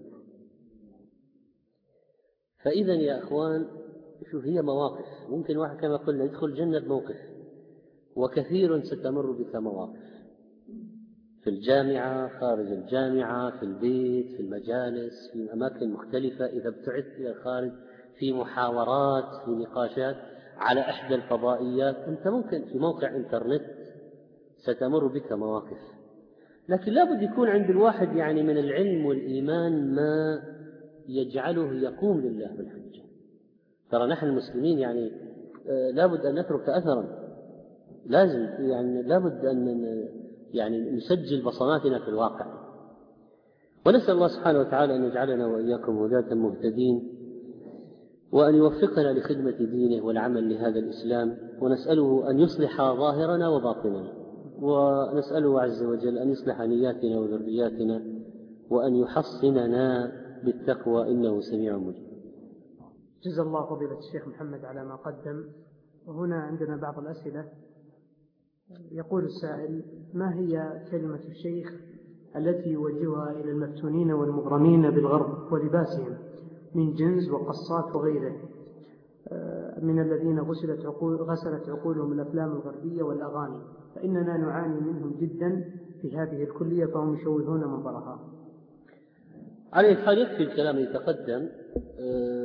فإذا يا أخوان شوف هي مواقف ممكن واحد كما قلنا يدخل جنة موقف وكثير ستمر بك مواقف في الجامعة خارج الجامعة في البيت في المجالس في أماكن مختلفة إذا ابتعدت إلى الخارج في محاورات في نقاشات على إحدى الفضائيات أنت ممكن في موقع إنترنت ستمر بك مواقف. لكن لابد يكون عند الواحد يعني من العلم والإيمان ما يجعله يقوم لله بالحجة. ترى نحن المسلمين يعني لابد أن نترك أثرا لازم يعني لابد أن يعني نسجل بصماتنا في الواقع. ونسأل الله سبحانه وتعالى أن يجعلنا وإياكم هداة مهتدين وأن يوفقنا لخدمة دينه والعمل لهذا الإسلام. ونسأله أن يصلح ظاهرنا وباطننا ونسأله عز وجل أن يصلح نياتنا وذرياتنا وأن يحصننا بالتقوى إنه سميع مجيب. جزا الله فضيلة الشيخ محمد على ما قدم. وهنا عندنا بعض الأسئلة. يقول السائل ما هي كلمة الشيخ التي يوجهها إلى المفتونين والمغرمين بالغرب ولباسهم من جنس وقصات وغيره من الذين غسلت عقول غسلت عقولهم الأفلام الغربية والأغاني فإننا نعاني منهم جدا في هذه الكلية فهم يشوهون منظرها. على الحال يكفي الكلام يتقدم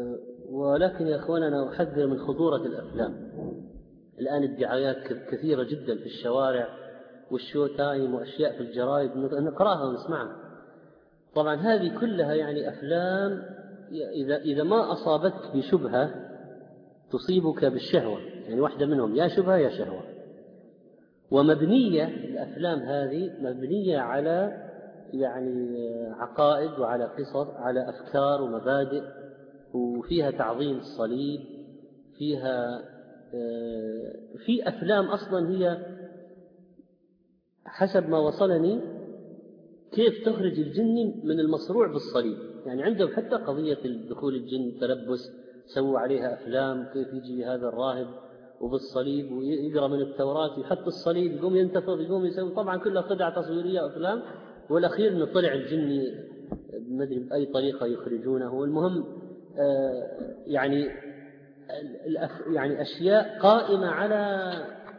ولكن يا أخوان أنا أحذر من خطورة الأفلام. الآن الدعايات كثيرة جدا في الشوارع والشو تايم وأشياء في الجرائد نقرأها ونسمعها. طبعا هذه كلها يعني أفلام إذا إذا ما أصابتك بشبهة تصيبك بالشهوة، يعني واحدة منهم يا شبهة يا شهوة. ومبنية الأفلام هذه مبنية على يعني عقائد وعلى قصص، على أفكار ومبادئ، وفيها تعظيم الصليب، فيها في أفلام أصلا هي حسب ما وصلني كيف تخرج الجن من المصروع بالصليب. يعني عندهم حتى قضية دخول الجن تلبس، سووا عليها أفلام كيف يجي هذا الراهب وبالصليب ويقرأ من التوراة يحط الصليب يقوم ينتفض يقوم يسوي، طبعا كلها خدعة تصويرية وأفلام، والأخير إنه طلع الجن ما أدري بأي طريقة يخرجونه. المهم آه يعني يعني أشياء قائمة على.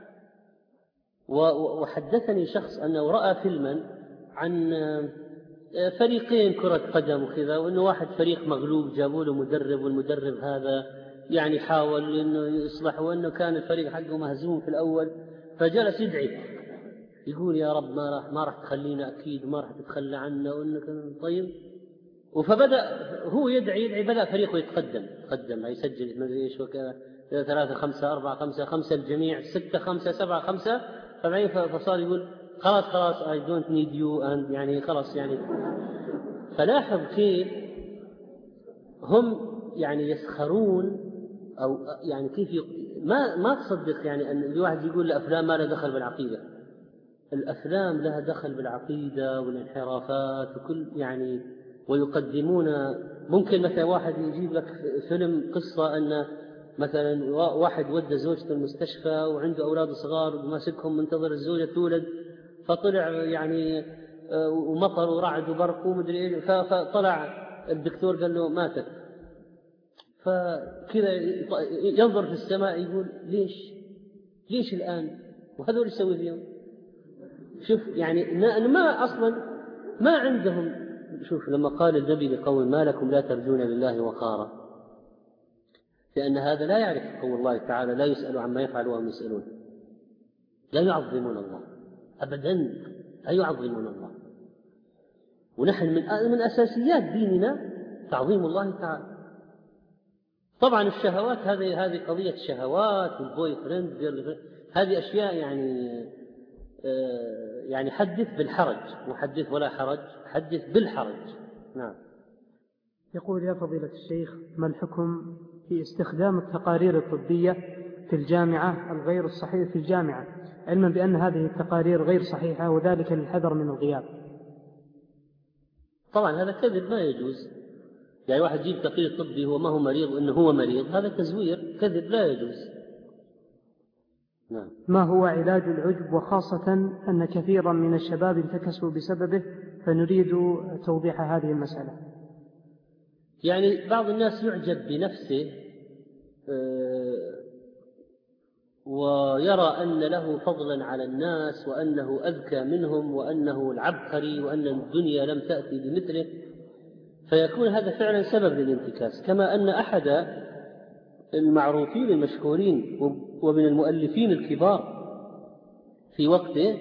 وحدثني شخص أنه رأى فيلما عن فريقين كرة قدم وكذا، وأنه واحد فريق مغلوب جابوا له مدرب، والمدرب هذا يعني حاول إنه يصلح، وأنه كان الفريق حقه مهزوم في الأول، فجلس يدعي يقول يا رب ما راح ما راح تخلينا أكيد وما راح تتخلى عنا وأنك طيب. وفبدأ هو يدعي يدعي بدأ فريقه يتقدم يتقدم يسجل ما أدري إيش وكذا، ثلاثة خمسة أربعة خمسة خمسة الجميع، ستة خمسة سبعة خمسة، فبعدين فصار يقول خلاص خلاص I don't need you and يعني خلاص يعني. فلاحظ كيف هم يعني يسخرون أو يعني كيف يق... ما ما تصدق يعني أن الواحد يقول الأفلام ما لها دخل بالعقيدة. الأفلام لها دخل بالعقيدة والانحرافات وكل يعني، ويقدمون ممكن مثلا واحد يجيب لك فيلم قصة أن مثلا واحد ودى زوجته المستشفى وعنده أولاد صغار وماسكهم منتظر الزوجة تولد، فطلع يعني ومطر ورعد وبرق ومدري ايه، فطلع الدكتور قال له ماتت، فكذا ينظر في السماء يقول ليش ليش الآن وهذول يسوي فيهم. شوف يعني ما أصلا ما عندهم. شوف لما قال النبي لقوم ما لكم لا ترجون لله وقارا، لأن هذا لا يعرف قول الله تعالى لا يسأل عما يفعل وهم يسألون، لا يعظمون الله أبدا، لا يعظمون الله. ونحن من من أساسيات ديننا تعظيم الله تعالى. طبعا الشهوات هذه هذه قضية الشهوات والبوي فريند هذه أشياء يعني آه يعني حدث بالحرج، وحدث ولا حرج، حدث بالحرج. نعم. يقول يا فضيلة الشيخ ما الحكم في استخدام التقارير الطبية في الجامعة الغير الصحيح في الجامعة، علما بأن هذه التقارير غير صحيحة وذلك للحذر من الغياب؟ طبعا هذا كذب ما يجوز. يعني واحد يجيب تقرير طبي هو ما هو مريض وإنه هو مريض، هذا تزوير كذب لا يجوز. نعم. ما هو علاج العجب، وخاصة أن كثيرا من الشباب انتكسوا بسببه، فنريد توضيح هذه المسألة. يعني بعض الناس يعجب بنفسه ويرى أن له فضلا على الناس وأنه أذكى منهم وأنه العبقري وأن الدنيا لم تأتي بمثله، فيكون هذا فعلا سبب للانتكاس. كما أن أحد المعروفين المشهورين ومن المؤلفين الكبار في وقته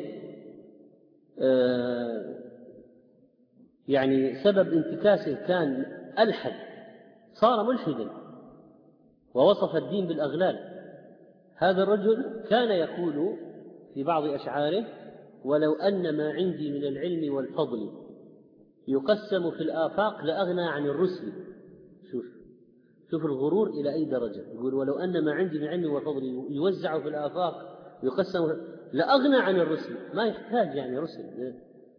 يعني سبب انتكاسه كان ألحد، صار ملحدا ووصف الدين بالأغلال. هذا الرجل كان يقول في بعض أشعاره ولو أن ما عندي من العلم والفضل يقسم في الآفاق لأغنى عن الرسل. شوف شوف الغرور إلى أي درجة. يقول ولو أن ما عندي من علم والفضل يوزع في الآفاق يقسم لأغنى عن الرسل، ما يحتاج يعني رسل.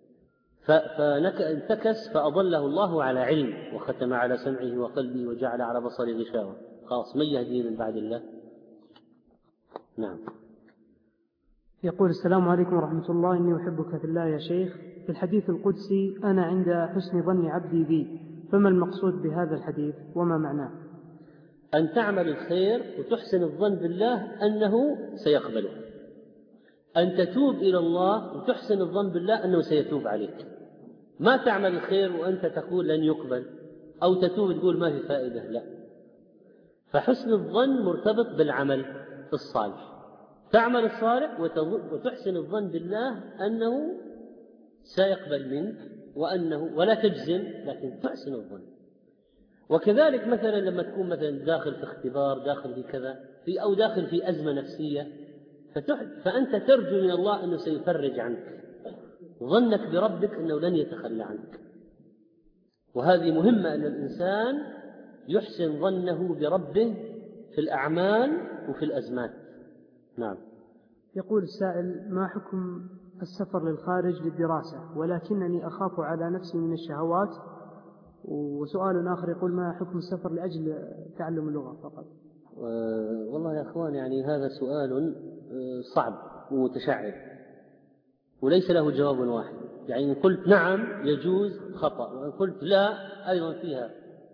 فانتكس فأضله الله على علم وختم على سمعه وقلبه وجعل على بصره غشاوة. خلاص من يهديه من بعد الله. نعم. يقول السلام عليكم ورحمة الله، إني أحبك في الله يا شيخ. في الحديث القدسي أنا عند حسن ظن عبدي بي، فما المقصود بهذا الحديث وما معناه؟ أن تعمل الخير وتحسن الظن بالله أنه سيقبله، أن تتوب إلى الله وتحسن الظن بالله أنه سيتوب عليك. ما تعمل الخير وأنت تقول لن يقبل، أو تتوب تقول ما في فائدة، لا. فحسن الظن مرتبط بالعمل الصالح، تعمل الصالح وتحسن الظن بالله أنه سيقبل منك وأنه ولا تجزم لكن تحسن الظن. وكذلك مثلا لما تكون مثلا داخل في اختبار، داخل في كذا في أو داخل في أزمة نفسية، فأنت ترجو من الله أنه سيفرج عنك، ظنك بربك أنه لن يتخلى عنك. وهذه مهمة أن الإنسان يحسن ظنه بربه في الأعمال وفي الأزمات. نعم. يقول السائل: ما حكم السفر للخارج للدراسة ولكنني أخاف على نفسي من الشهوات؟ وسؤال آخر يقول: ما حكم السفر لأجل تعلم اللغة فقط؟ أه والله يا أخوان، يعني هذا سؤال صعب ومتشعب وليس له جواب واحد. يعني إن قلت نعم يجوز خطأ، وإن قلت لا أيضا فيها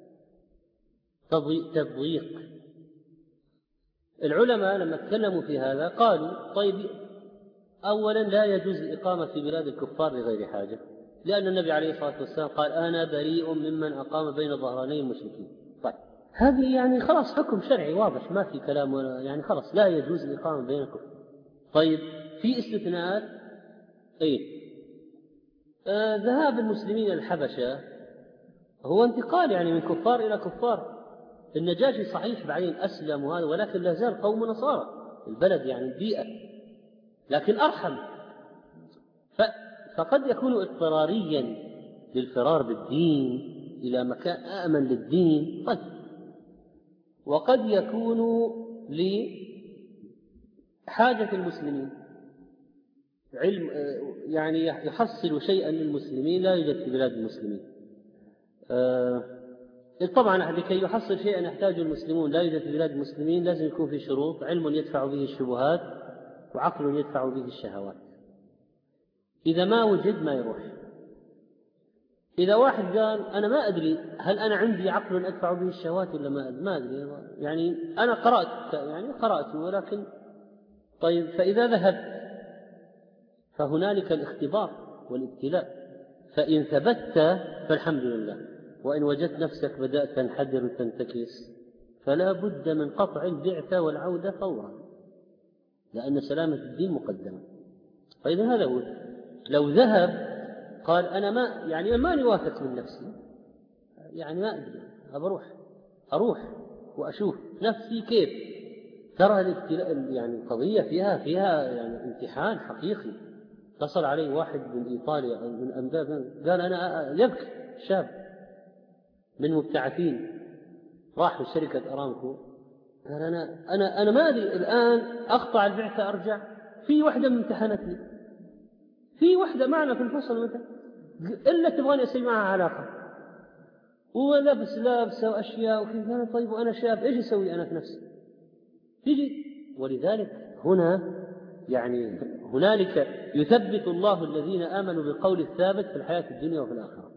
تضييق. العلماء لما تكلموا في هذا قالوا: طيب، أولا لا يجوز الإقامة في بلاد الكفار لغير حاجة، لأن النبي عليه الصلاة والسلام قال: أنا بريء ممن أقام بين ظهراني المشركين. طيب، هذه يعني خلاص حكم شرعي واضح، ما في كلام، يعني خلاص لا يجوز الإقامة بين الكفار. طيب، في استثناءات. أي آه ذهاب المسلمين إلى الحبشة هو انتقال يعني من كفار إلى كفار. النجاشي صحيح بعدين أسلم وهذا، ولكن لا زال قوم نصارى، البلد يعني بيئة، لكن أرحم. فقد يكون اضطراريا للفرار بالدين إلى مكان آمن للدين، قد وقد يكون لحاجة المسلمين، علم يعني يحصل شيئا للمسلمين لا يوجد في بلاد المسلمين. طبعا لكي يحصل شيئا يحتاجه المسلمون لا يوجد في بلاد المسلمين لازم يكون في شروط: علم يدفع به الشبهات، وعقل يدفع به الشهوات. إذا ما وجد ما يروح. إذا واحد قال: أنا ما أدري هل أنا عندي عقل أدفع به الشهوات ولا ما أدري, ما أدري يعني أنا قرأت يعني قرأت ولكن طيب، فإذا ذهبت فهنالك الاختبار والابتلاء، فإن ثبت فالحمد لله، وإن وجدت نفسك بدأت تنحدر وتنتكس فلا بد من قطع البعثة والعودة فورا، لأن سلامة الدين مقدمة. فإذا هذا هو. لو ذهب قال: أنا ما يعني ما واثق من نفسي، يعني ما أدري، أروح أروح وأشوف نفسي كيف. ترى الابتلاء يعني قضية فيها فيها يعني امتحان حقيقي. اتصل علي واحد من إيطاليا من أمداد قال: أنا يبكي، شاب من مبتعثين راح لشركة أرامكو، قال: أنا أنا أنا ما أدري الآن أقطع البعثة أرجع. في واحدة من امتحنتني، في واحدة معنا في الفصل مثلا إلا تبغاني أسوي معها علاقة، ولبس لابسة وأشياء وكذا. طيب وأنا شاب إيش أسوي أنا في نفسي؟ تجي. ولذلك هنا يعني هنالك يثبت الله الذين آمنوا بالقول الثابت في الحياة الدنيا وفي الآخرة.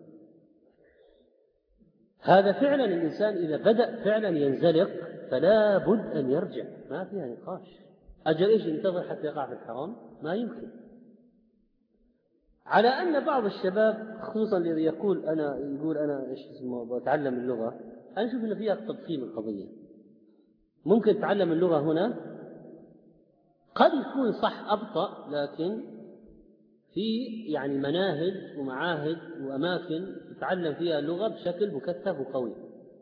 هذا فعلا الإنسان إذا بدأ فعلا ينزلق فلا بد أن يرجع، ما فيها نقاش. أجل إيش ينتظر حتى يقع في الحرام؟ ما يمكن. على أن بعض الشباب خصوصا الذي يقول أنا يقول أنا إيش اسمه بتعلم اللغة، أنا أشوف إن فيها تضخيم القضية. ممكن تعلم اللغة هنا قد يكون صح أبطأ، لكن في يعني مناهج ومعاهد وأماكن تتعلم فيها اللغة بشكل مكثف وقوي.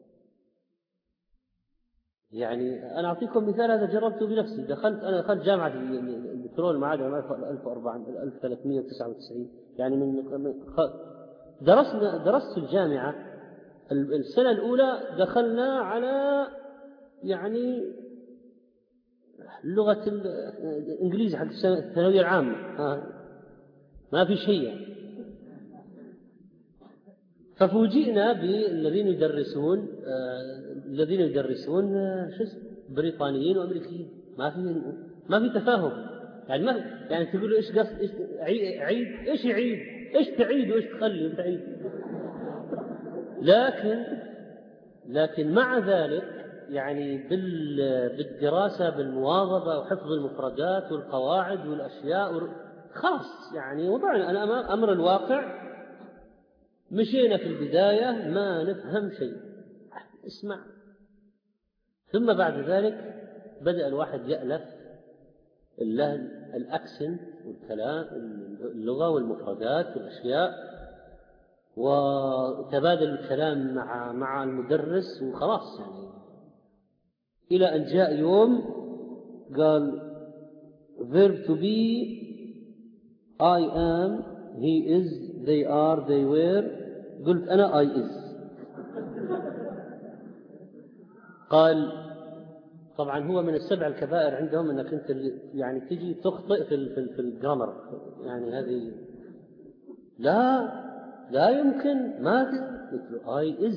يعني أنا أعطيكم مثال هذا جربته بنفسي. دخلت أنا دخلت جامعة البترول المعادن ألف وثلاثمائة وتسعة وتسعين، يعني من درسنا درست الجامعة السنة الأولى دخلنا على يعني لغة الإنجليزي حق الثانوية العامة، ما في شيء. ففوجئنا بالذين يدرسون آه الذين يدرسون آه شو اسمه بريطانيين وأمريكيين، ما في ما في تفاهم. يعني ما يعني تقول ايش قصد ايش عيد ايش يعيد ايش تعيد وايش تخلي تعيد. لكن لكن مع ذلك يعني بالدراسة بالمواظبة وحفظ المفردات والقواعد والأشياء خلاص يعني وضعنا أنا أمر الواقع. مشينا في البداية ما نفهم شيء، اسمع ثم بعد ذلك بدأ الواحد يألف اللهج الأكسنت والكلام اللغة والمفردات والأشياء، وتبادل الكلام مع مع المدرس وخلاص يعني. إلى أن جاء يوم قال verb to be I am he is they are they were. قلت أنا I is. قال طبعا هو من السبع الكبائر عندهم أنك أنت يعني تجي تخطئ في في, في الجرامر، يعني هذه لا لا يمكن ما قلت له I is.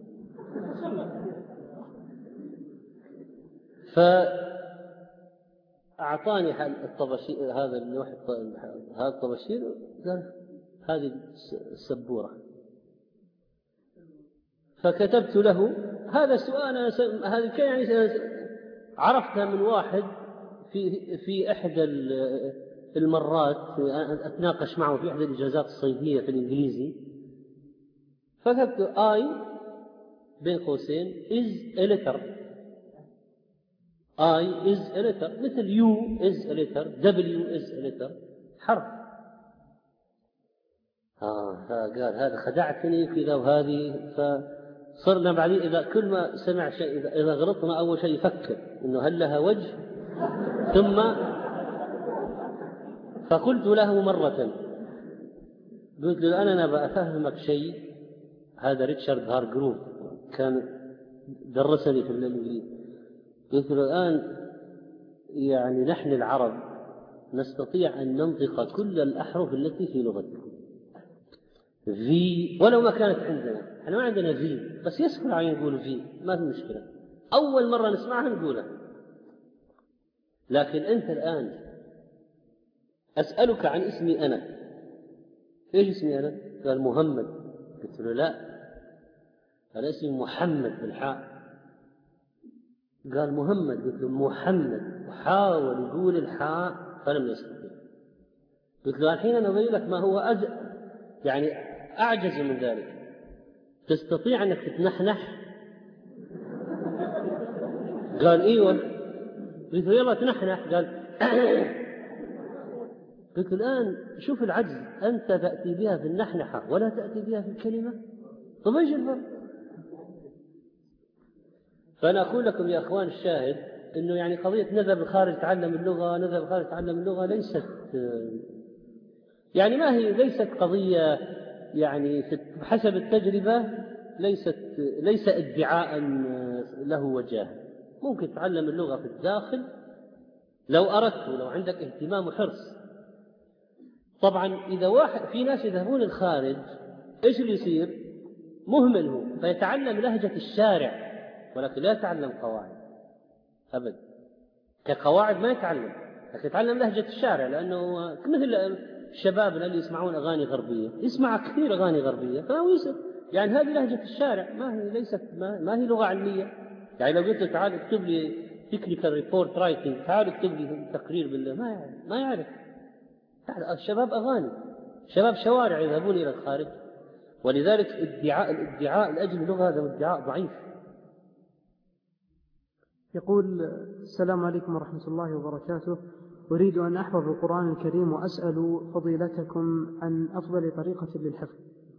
فأعطاني الطباشير هذا اللوح هذا الطباشير قال هذه السبورة، فكتبت له هذا سؤال هذا كان يعني عرفتها من واحد في في إحدى المرات أتناقش معه في إحدى الإجازات الصيفية في الإنجليزي، فكتبت I بين قوسين is a letter. I is a letter مثل U is a letter W is a letter حرف. آه قال هذا خدعتني في ذا وهذه. فصرنا بعدين إذا كل ما سمع شيء إذا, إذا غلطنا أول شيء يفكر إنه هل لها وجه، ثم فقلت له مرة قلت له أنا أنا بأفهمك شيء. هذا ريتشارد هارغروف كان درسني في الإنجليزي. قلت له الآن يعني نحن العرب نستطيع أن ننطق كل الأحرف التي في لغتكم في ولو ما كانت عندنا، احنا ما عندنا في بس يسهل علينا نقول في ما في مشكلة، أول مرة نسمعها نقولها. لكن أنت الآن أسألك عن اسمي أنا، إيش اسمي أنا؟ قال محمد. قلت له لا أنا اسمي محمد بالحاء. قال محمد. قلت له محمد، وحاول يقول الحاء فلم يستطيع. قلت له الحين أنا أبين لك ما هو أج... يعني أعجز من ذلك. تستطيع أنك تتنحنح؟ قال إيوه. قلت له يلا تنحنح. قال قلت له الآن شوف العجز، أنت تأتي بها في النحنحة ولا تأتي بها في الكلمة، طب إيش الفرق؟ فأنا أقول لكم يا أخوان الشاهد إنه يعني قضية نذهب الخارج تعلم اللغة نذهب الخارج تعلم اللغة ليست يعني ما هي ليست قضية يعني حسب التجربة ليست ليس ادعاء له وجاه. ممكن تتعلم اللغة في الداخل لو أردت ولو عندك اهتمام وحرص. طبعا إذا واحد في ناس يذهبون الخارج إيش اللي يصير؟ مهمل هو فيتعلم لهجة الشارع ولكن لا يتعلم قواعد أبدا. كقواعد ما يتعلم لكن يتعلم لهجة الشارع، لأنه مثل الشباب اللي يسمعون أغاني غربية يسمع كثير أغاني غربية فهو يسمع يعني هذه لهجة الشارع، ما هي ليست ما, ما هي لغة علمية. يعني لو قلت تعال اكتب لي تكنيكال ريبورت رايتنج، تعال اكتب لي تقرير بالله ما يعرف ما يعرف. الشباب أغاني، شباب شوارع يذهبون إلى الخارج. ولذلك ادعاء الادعاء لأجل اللغة هذا ادعاء ضعيف. يقول السلام عليكم ورحمة الله وبركاته، أريد أن أحفظ القرآن الكريم وأسأل فضيلتكم عن أفضل طريقة للحفظ.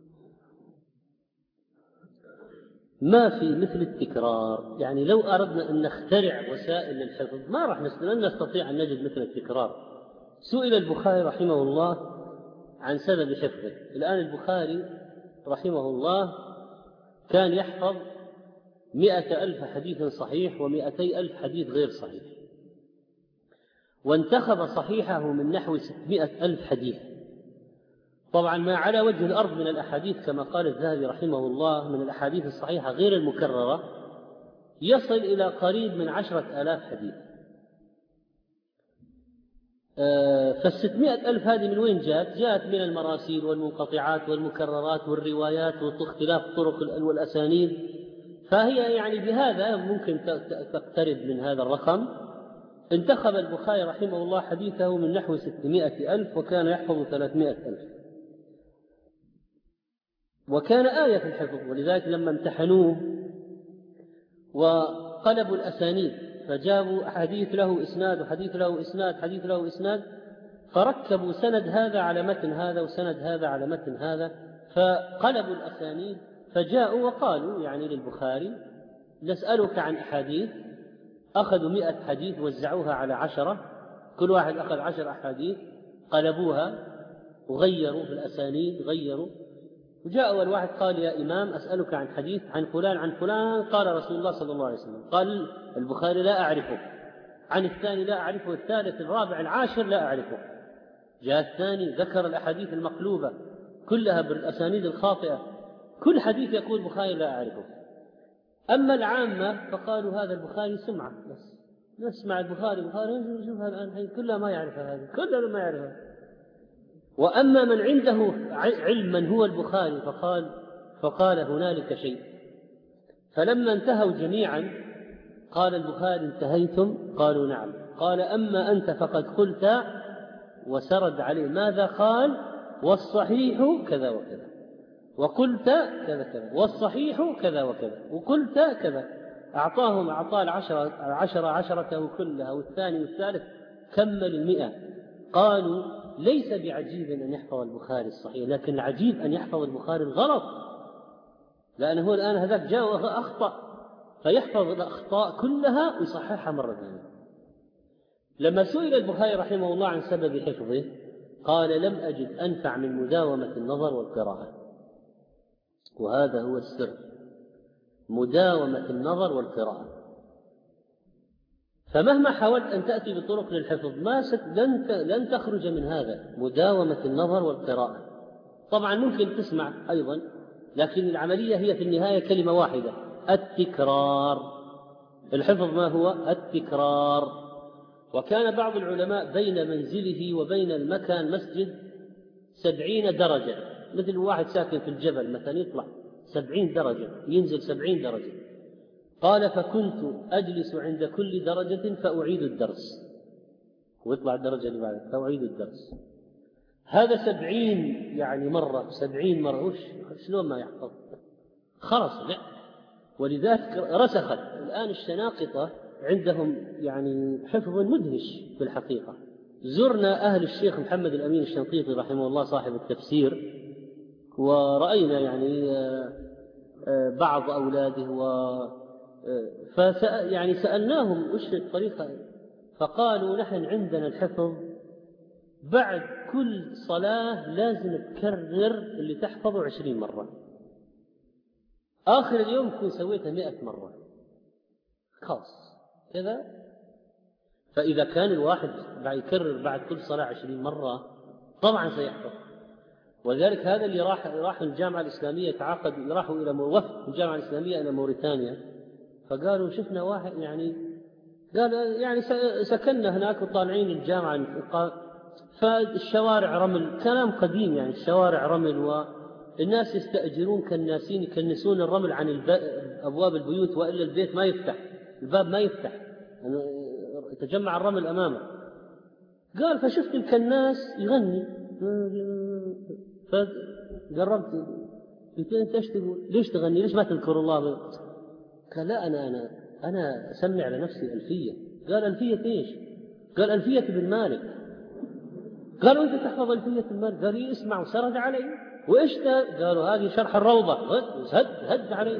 ما في مثل التكرار. يعني لو أردنا أن نخترع وسائل للحفظ ما راح نستطيع أن نجد مثل التكرار. سئل البخاري رحمه الله عن سبب حفظه. الآن البخاري رحمه الله كان يحفظ مئة ألف حديث صحيح ومئتي ألف حديث غير صحيح، وانتخب صحيحه من نحو ستمائة ألف حديث. طبعا ما على وجه الأرض من الأحاديث كما قال الذهبي رحمه الله من الأحاديث الصحيحة غير المكررة يصل إلى قريب من عشرة آلاف حديث. فالستمائة ألف هذه من وين جاءت؟ جاءت من المراسيل والمنقطعات والمكررات والروايات واختلاف الطرق والأسانيد. فهي يعني بهذا ممكن تقترب من هذا الرقم. انتخب البخاري رحمه الله حديثه من نحو ستمائة ألف وكان يحفظ ثلاثمائة ألف، وكان آية في الحفظ. ولذلك لما امتحنوه فقلبوا الأسانيد فجابوا حديث له إسناد وحديث له إسناد حديث له إسناد، فركبوا سند هذا على متن هذا وسند هذا على متن هذا، فقلبوا الأسانيد. فجاءوا وقالوا يعني للبخاري نسألك عن أحاديث، أخذوا مئة حديث وزعوها على عشرة، كل واحد أخذ عشر أحاديث قلبوها وغيروا في الأسانيد غيروا. وجاء الواحد قال يا إمام أسألك عن حديث عن فلان عن فلان قال رسول الله صلى الله عليه وسلم. قال البخاري لا أعرفه، عن الثاني لا أعرفه، الثالث الرابع العاشر لا أعرفه. جاء الثاني ذكر الأحاديث المقلوبة كلها بالأسانيد الخاطئة، كل حديث يقول البخاري لا أعرفه. أما العامة فقالوا هذا البخاري سمعة بس، نسمع البخاري البخاري نشوفها الآن كلها ما يعرفها، هذه كلها ما يعرفها. وأما من عنده علم من هو البخاري فقال فقال هنالك شيء. فلما انتهوا جميعا قال البخاري انتهيتم؟ قالوا نعم. قال أما أنت فقد قلت، وسرد عليه ماذا قال، والصحيح كذا وكذا، وقلت كذا كذا، والصحيح كذا وكذا، وقلت كذا. أعطاهم أعطاه العشرة عشرة عشرته كلها، والثاني والثالث كمل المئة. قالوا ليس بعجيب أن يحفظ البخاري الصحيح، لكن العجيب أن يحفظ البخاري الغلط، لأنه الآن هذاك جاء أخطأ فيحفظ الأخطاء كلها ويصححها مرة ثانية. لما سئل البخاري رحمه الله عن سبب حفظه قال لم أجد أنفع من مداومة النظر والقراءة. وهذا هو السر، مداومة النظر والقراءة. فمهما حاولت أن تأتي بطرق للحفظ ما ست لن لن تخرج من هذا، مداومة النظر والقراءة. طبعا ممكن تسمع أيضا، لكن العملية هي في النهاية كلمة واحدة، التكرار. الحفظ ما هو؟ التكرار. وكان بعض العلماء بين منزله وبين المكان مسجد سبعين درجة، مثل واحد ساكن في الجبل مثلا يطلع سبعين درجة ينزل سبعين درجة. قال فكنت أجلس عند كل درجة فأعيد الدرس، ويطلع الدرجة اللي بعدها فأعيد الدرس. هذا سبعين يعني مرة سبعين مرة، وش شلون ما يحفظ؟ خلص لا. ولذلك رسخت الآن الشناقطة عندهم يعني حفظ مدهش في الحقيقة. زرنا أهل الشيخ محمد الأمين الشنقيطي رحمه الله صاحب التفسير، ورأينا يعني بعض أولاده و فسأ يعني سألناهم وش الطريقة، فقالوا نحن عندنا الحفظ بعد كل صلاة لازم تكرر اللي تحفظه عشرين مرة، آخر اليوم تكون سويتها مئة مرة خاص كذا. فإذا كان الواحد يكرر بعد كل صلاة عشرين مرة طبعا سيحفظ. ولذلك هذا اللي راح راح الجامعة الإسلامية تعاقد، راحوا إلى وفد الجامعة الإسلامية إلى موريتانيا، فقالوا شفنا واحد يعني قال يعني سكننا هناك وطالعين الجامعة، فالشوارع رمل، كلام قديم يعني الشوارع رمل، والناس يستأجرون كناسين يكنسون الرمل عن أبواب البيوت، وإلا البيت ما يفتح، الباب ما يفتح، يتجمع الرمل أمامه. قال فشفت الكناس يغني، فقربت قلت له انت ايش تقول؟ ليش تغني؟ ليش ما تذكر الله؟ قال لا انا انا انا اسمع على نفسي الفيه. قال الفيه ايش؟ قال الفيه بن مالك. قالوا انت تحفظ الفيه بن مالك؟ قال لي اسمع، وسرد علي. وايش قالوا هذه شرح الروضه، هد هد علي.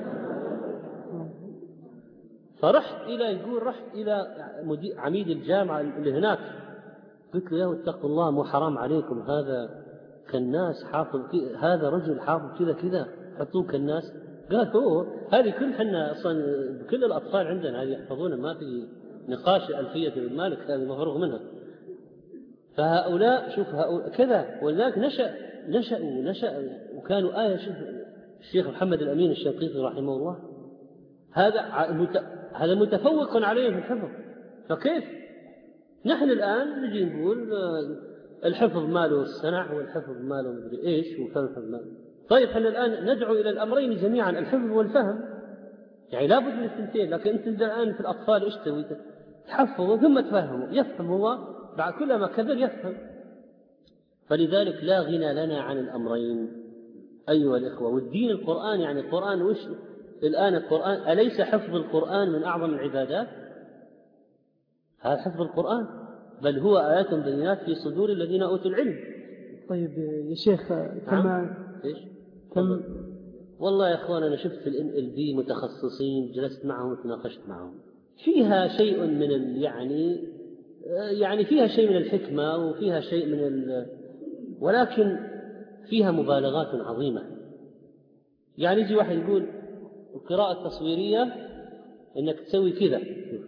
فرحت الى يقول رحت الى عميد الجامعه اللي هناك، قلت له يا اتقوا الله مو حرام عليكم، هذا كالناس حافظ، هذا رجل حافظ كذا كذا حطوه كالناس. قال هو هذه كل حنا اصلا كل الاطفال عندنا هذه يحفظون، ما في نقاش الفيه بن مالك هذه مفروغ منها. فهؤلاء شوف هؤلاء كذا، ولذلك نشأ نشأوا نشأ وكانوا آية. شوف الشيخ محمد الأمين الشنقيطي رحمه الله، هذا هذا متفوق عليه في الحفظ. فكيف نحن الآن نجي نقول الحفظ ماله السنع والحفظ ماله مدري ايش والحفظ ماله. طيب احنا الآن ندعو إلى الأمرين جميعا، الحفظ والفهم، يعني لابد من الثنتين. لكن انت الآن في الأطفال ايش تسوي؟ تحفظه ثم تفهمه، يفهم هو بعد كلما كبر يفهم. فلذلك لا غنى لنا عن الأمرين أيها الإخوة. والدين القرآن يعني القرآن وش الآن القرآن، أليس حفظ القرآن من أعظم العبادات؟ هذا حفظ القرآن، بل هو آيات بينات في صدور الذين أوتوا العلم. طيب يا شيخ كما إيش؟ كم والله يا أخوان أنا شفت في الإن إل بي متخصصين، جلست معهم وتناقشت معهم، فيها شيء من ال يعني يعني فيها شيء من الحكمة وفيها شيء من ال ولكن فيها مبالغات عظيمة. يعني يجي واحد يقول القراءة التصويرية إنك تسوي كذا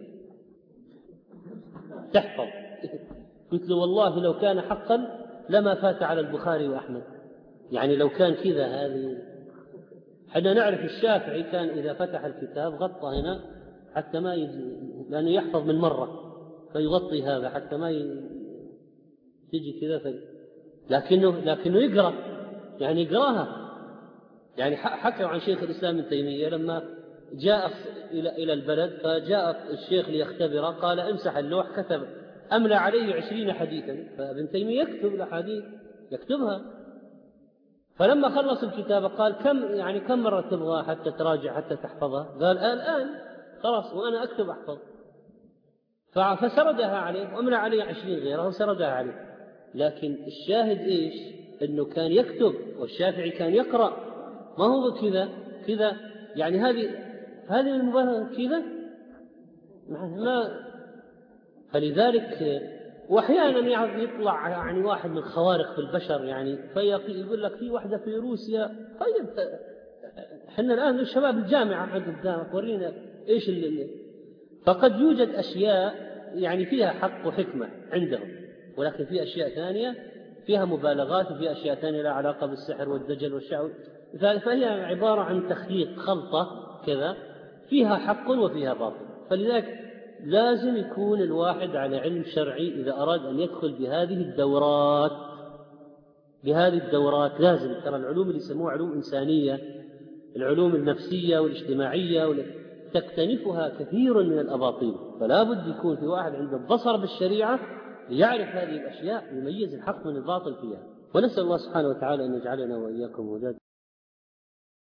تحفظ. قلت له والله لو كان حقا لما فات على البخاري وأحمد، يعني لو كان كذا. هذه حنا نعرف الشافعي كان إذا فتح الكتاب غطى هنا حتى ما يجي، لأنه يحفظ من مرة فيغطي هذا حتى ما تجي كذا في... لكنه لكنه يقرأ، يعني يقرأها. يعني حكوا عن شيخ الإسلام ابن تيمية لما جاء إلى إلى البلد، فجاء الشيخ ليختبره، قال امسح اللوح، كتب أملى عليه عشرين حديثا. فابن تيمية يكتب الأحاديث يكتبها. فلما خلص الكتاب قال كم يعني كم مرة تبغى حتى تراجع حتى تحفظها؟ قال الآن خلاص وأنا أكتب أحفظ. فسردها عليه وأملى عليه عشرين غيره وسردها عليه. لكن الشاهد إيش؟ إنه كان يكتب، والشافعي كان يقرأ، ما هو كذا كذا. يعني هذه هذه المبالغة كذا ما. فلذلك وأحيانا يطلع يعني واحد من خوارق في البشر، يعني فيقول لك في واحدة في روسيا. طيب احنا الآن الشباب الجامعة عند قدامك ورينا إيش اللي. فقد يوجد أشياء يعني فيها حق وحكمة عندهم، ولكن في أشياء ثانية فيها مبالغات، وفي أشياء ثانية لها علاقة بالسحر والدجل والشعوذ. فهي عبارة عن تخليط خلطة كذا فيها حق وفيها باطل. فلذلك لازم يكون الواحد على علم شرعي إذا أراد أن يدخل بهذه الدورات. بهذه الدورات لازم، ترى العلوم اللي يسموها علوم إنسانية، العلوم النفسية والاجتماعية تكتنفها كثير من الأباطيل. فلا بد يكون في واحد عنده بصر بالشريعة يعرف هذه الأشياء، يميز الحق من الباطل فيها. ونسأل الله سبحانه وتعالى أن يجعلنا وإياكم هداة.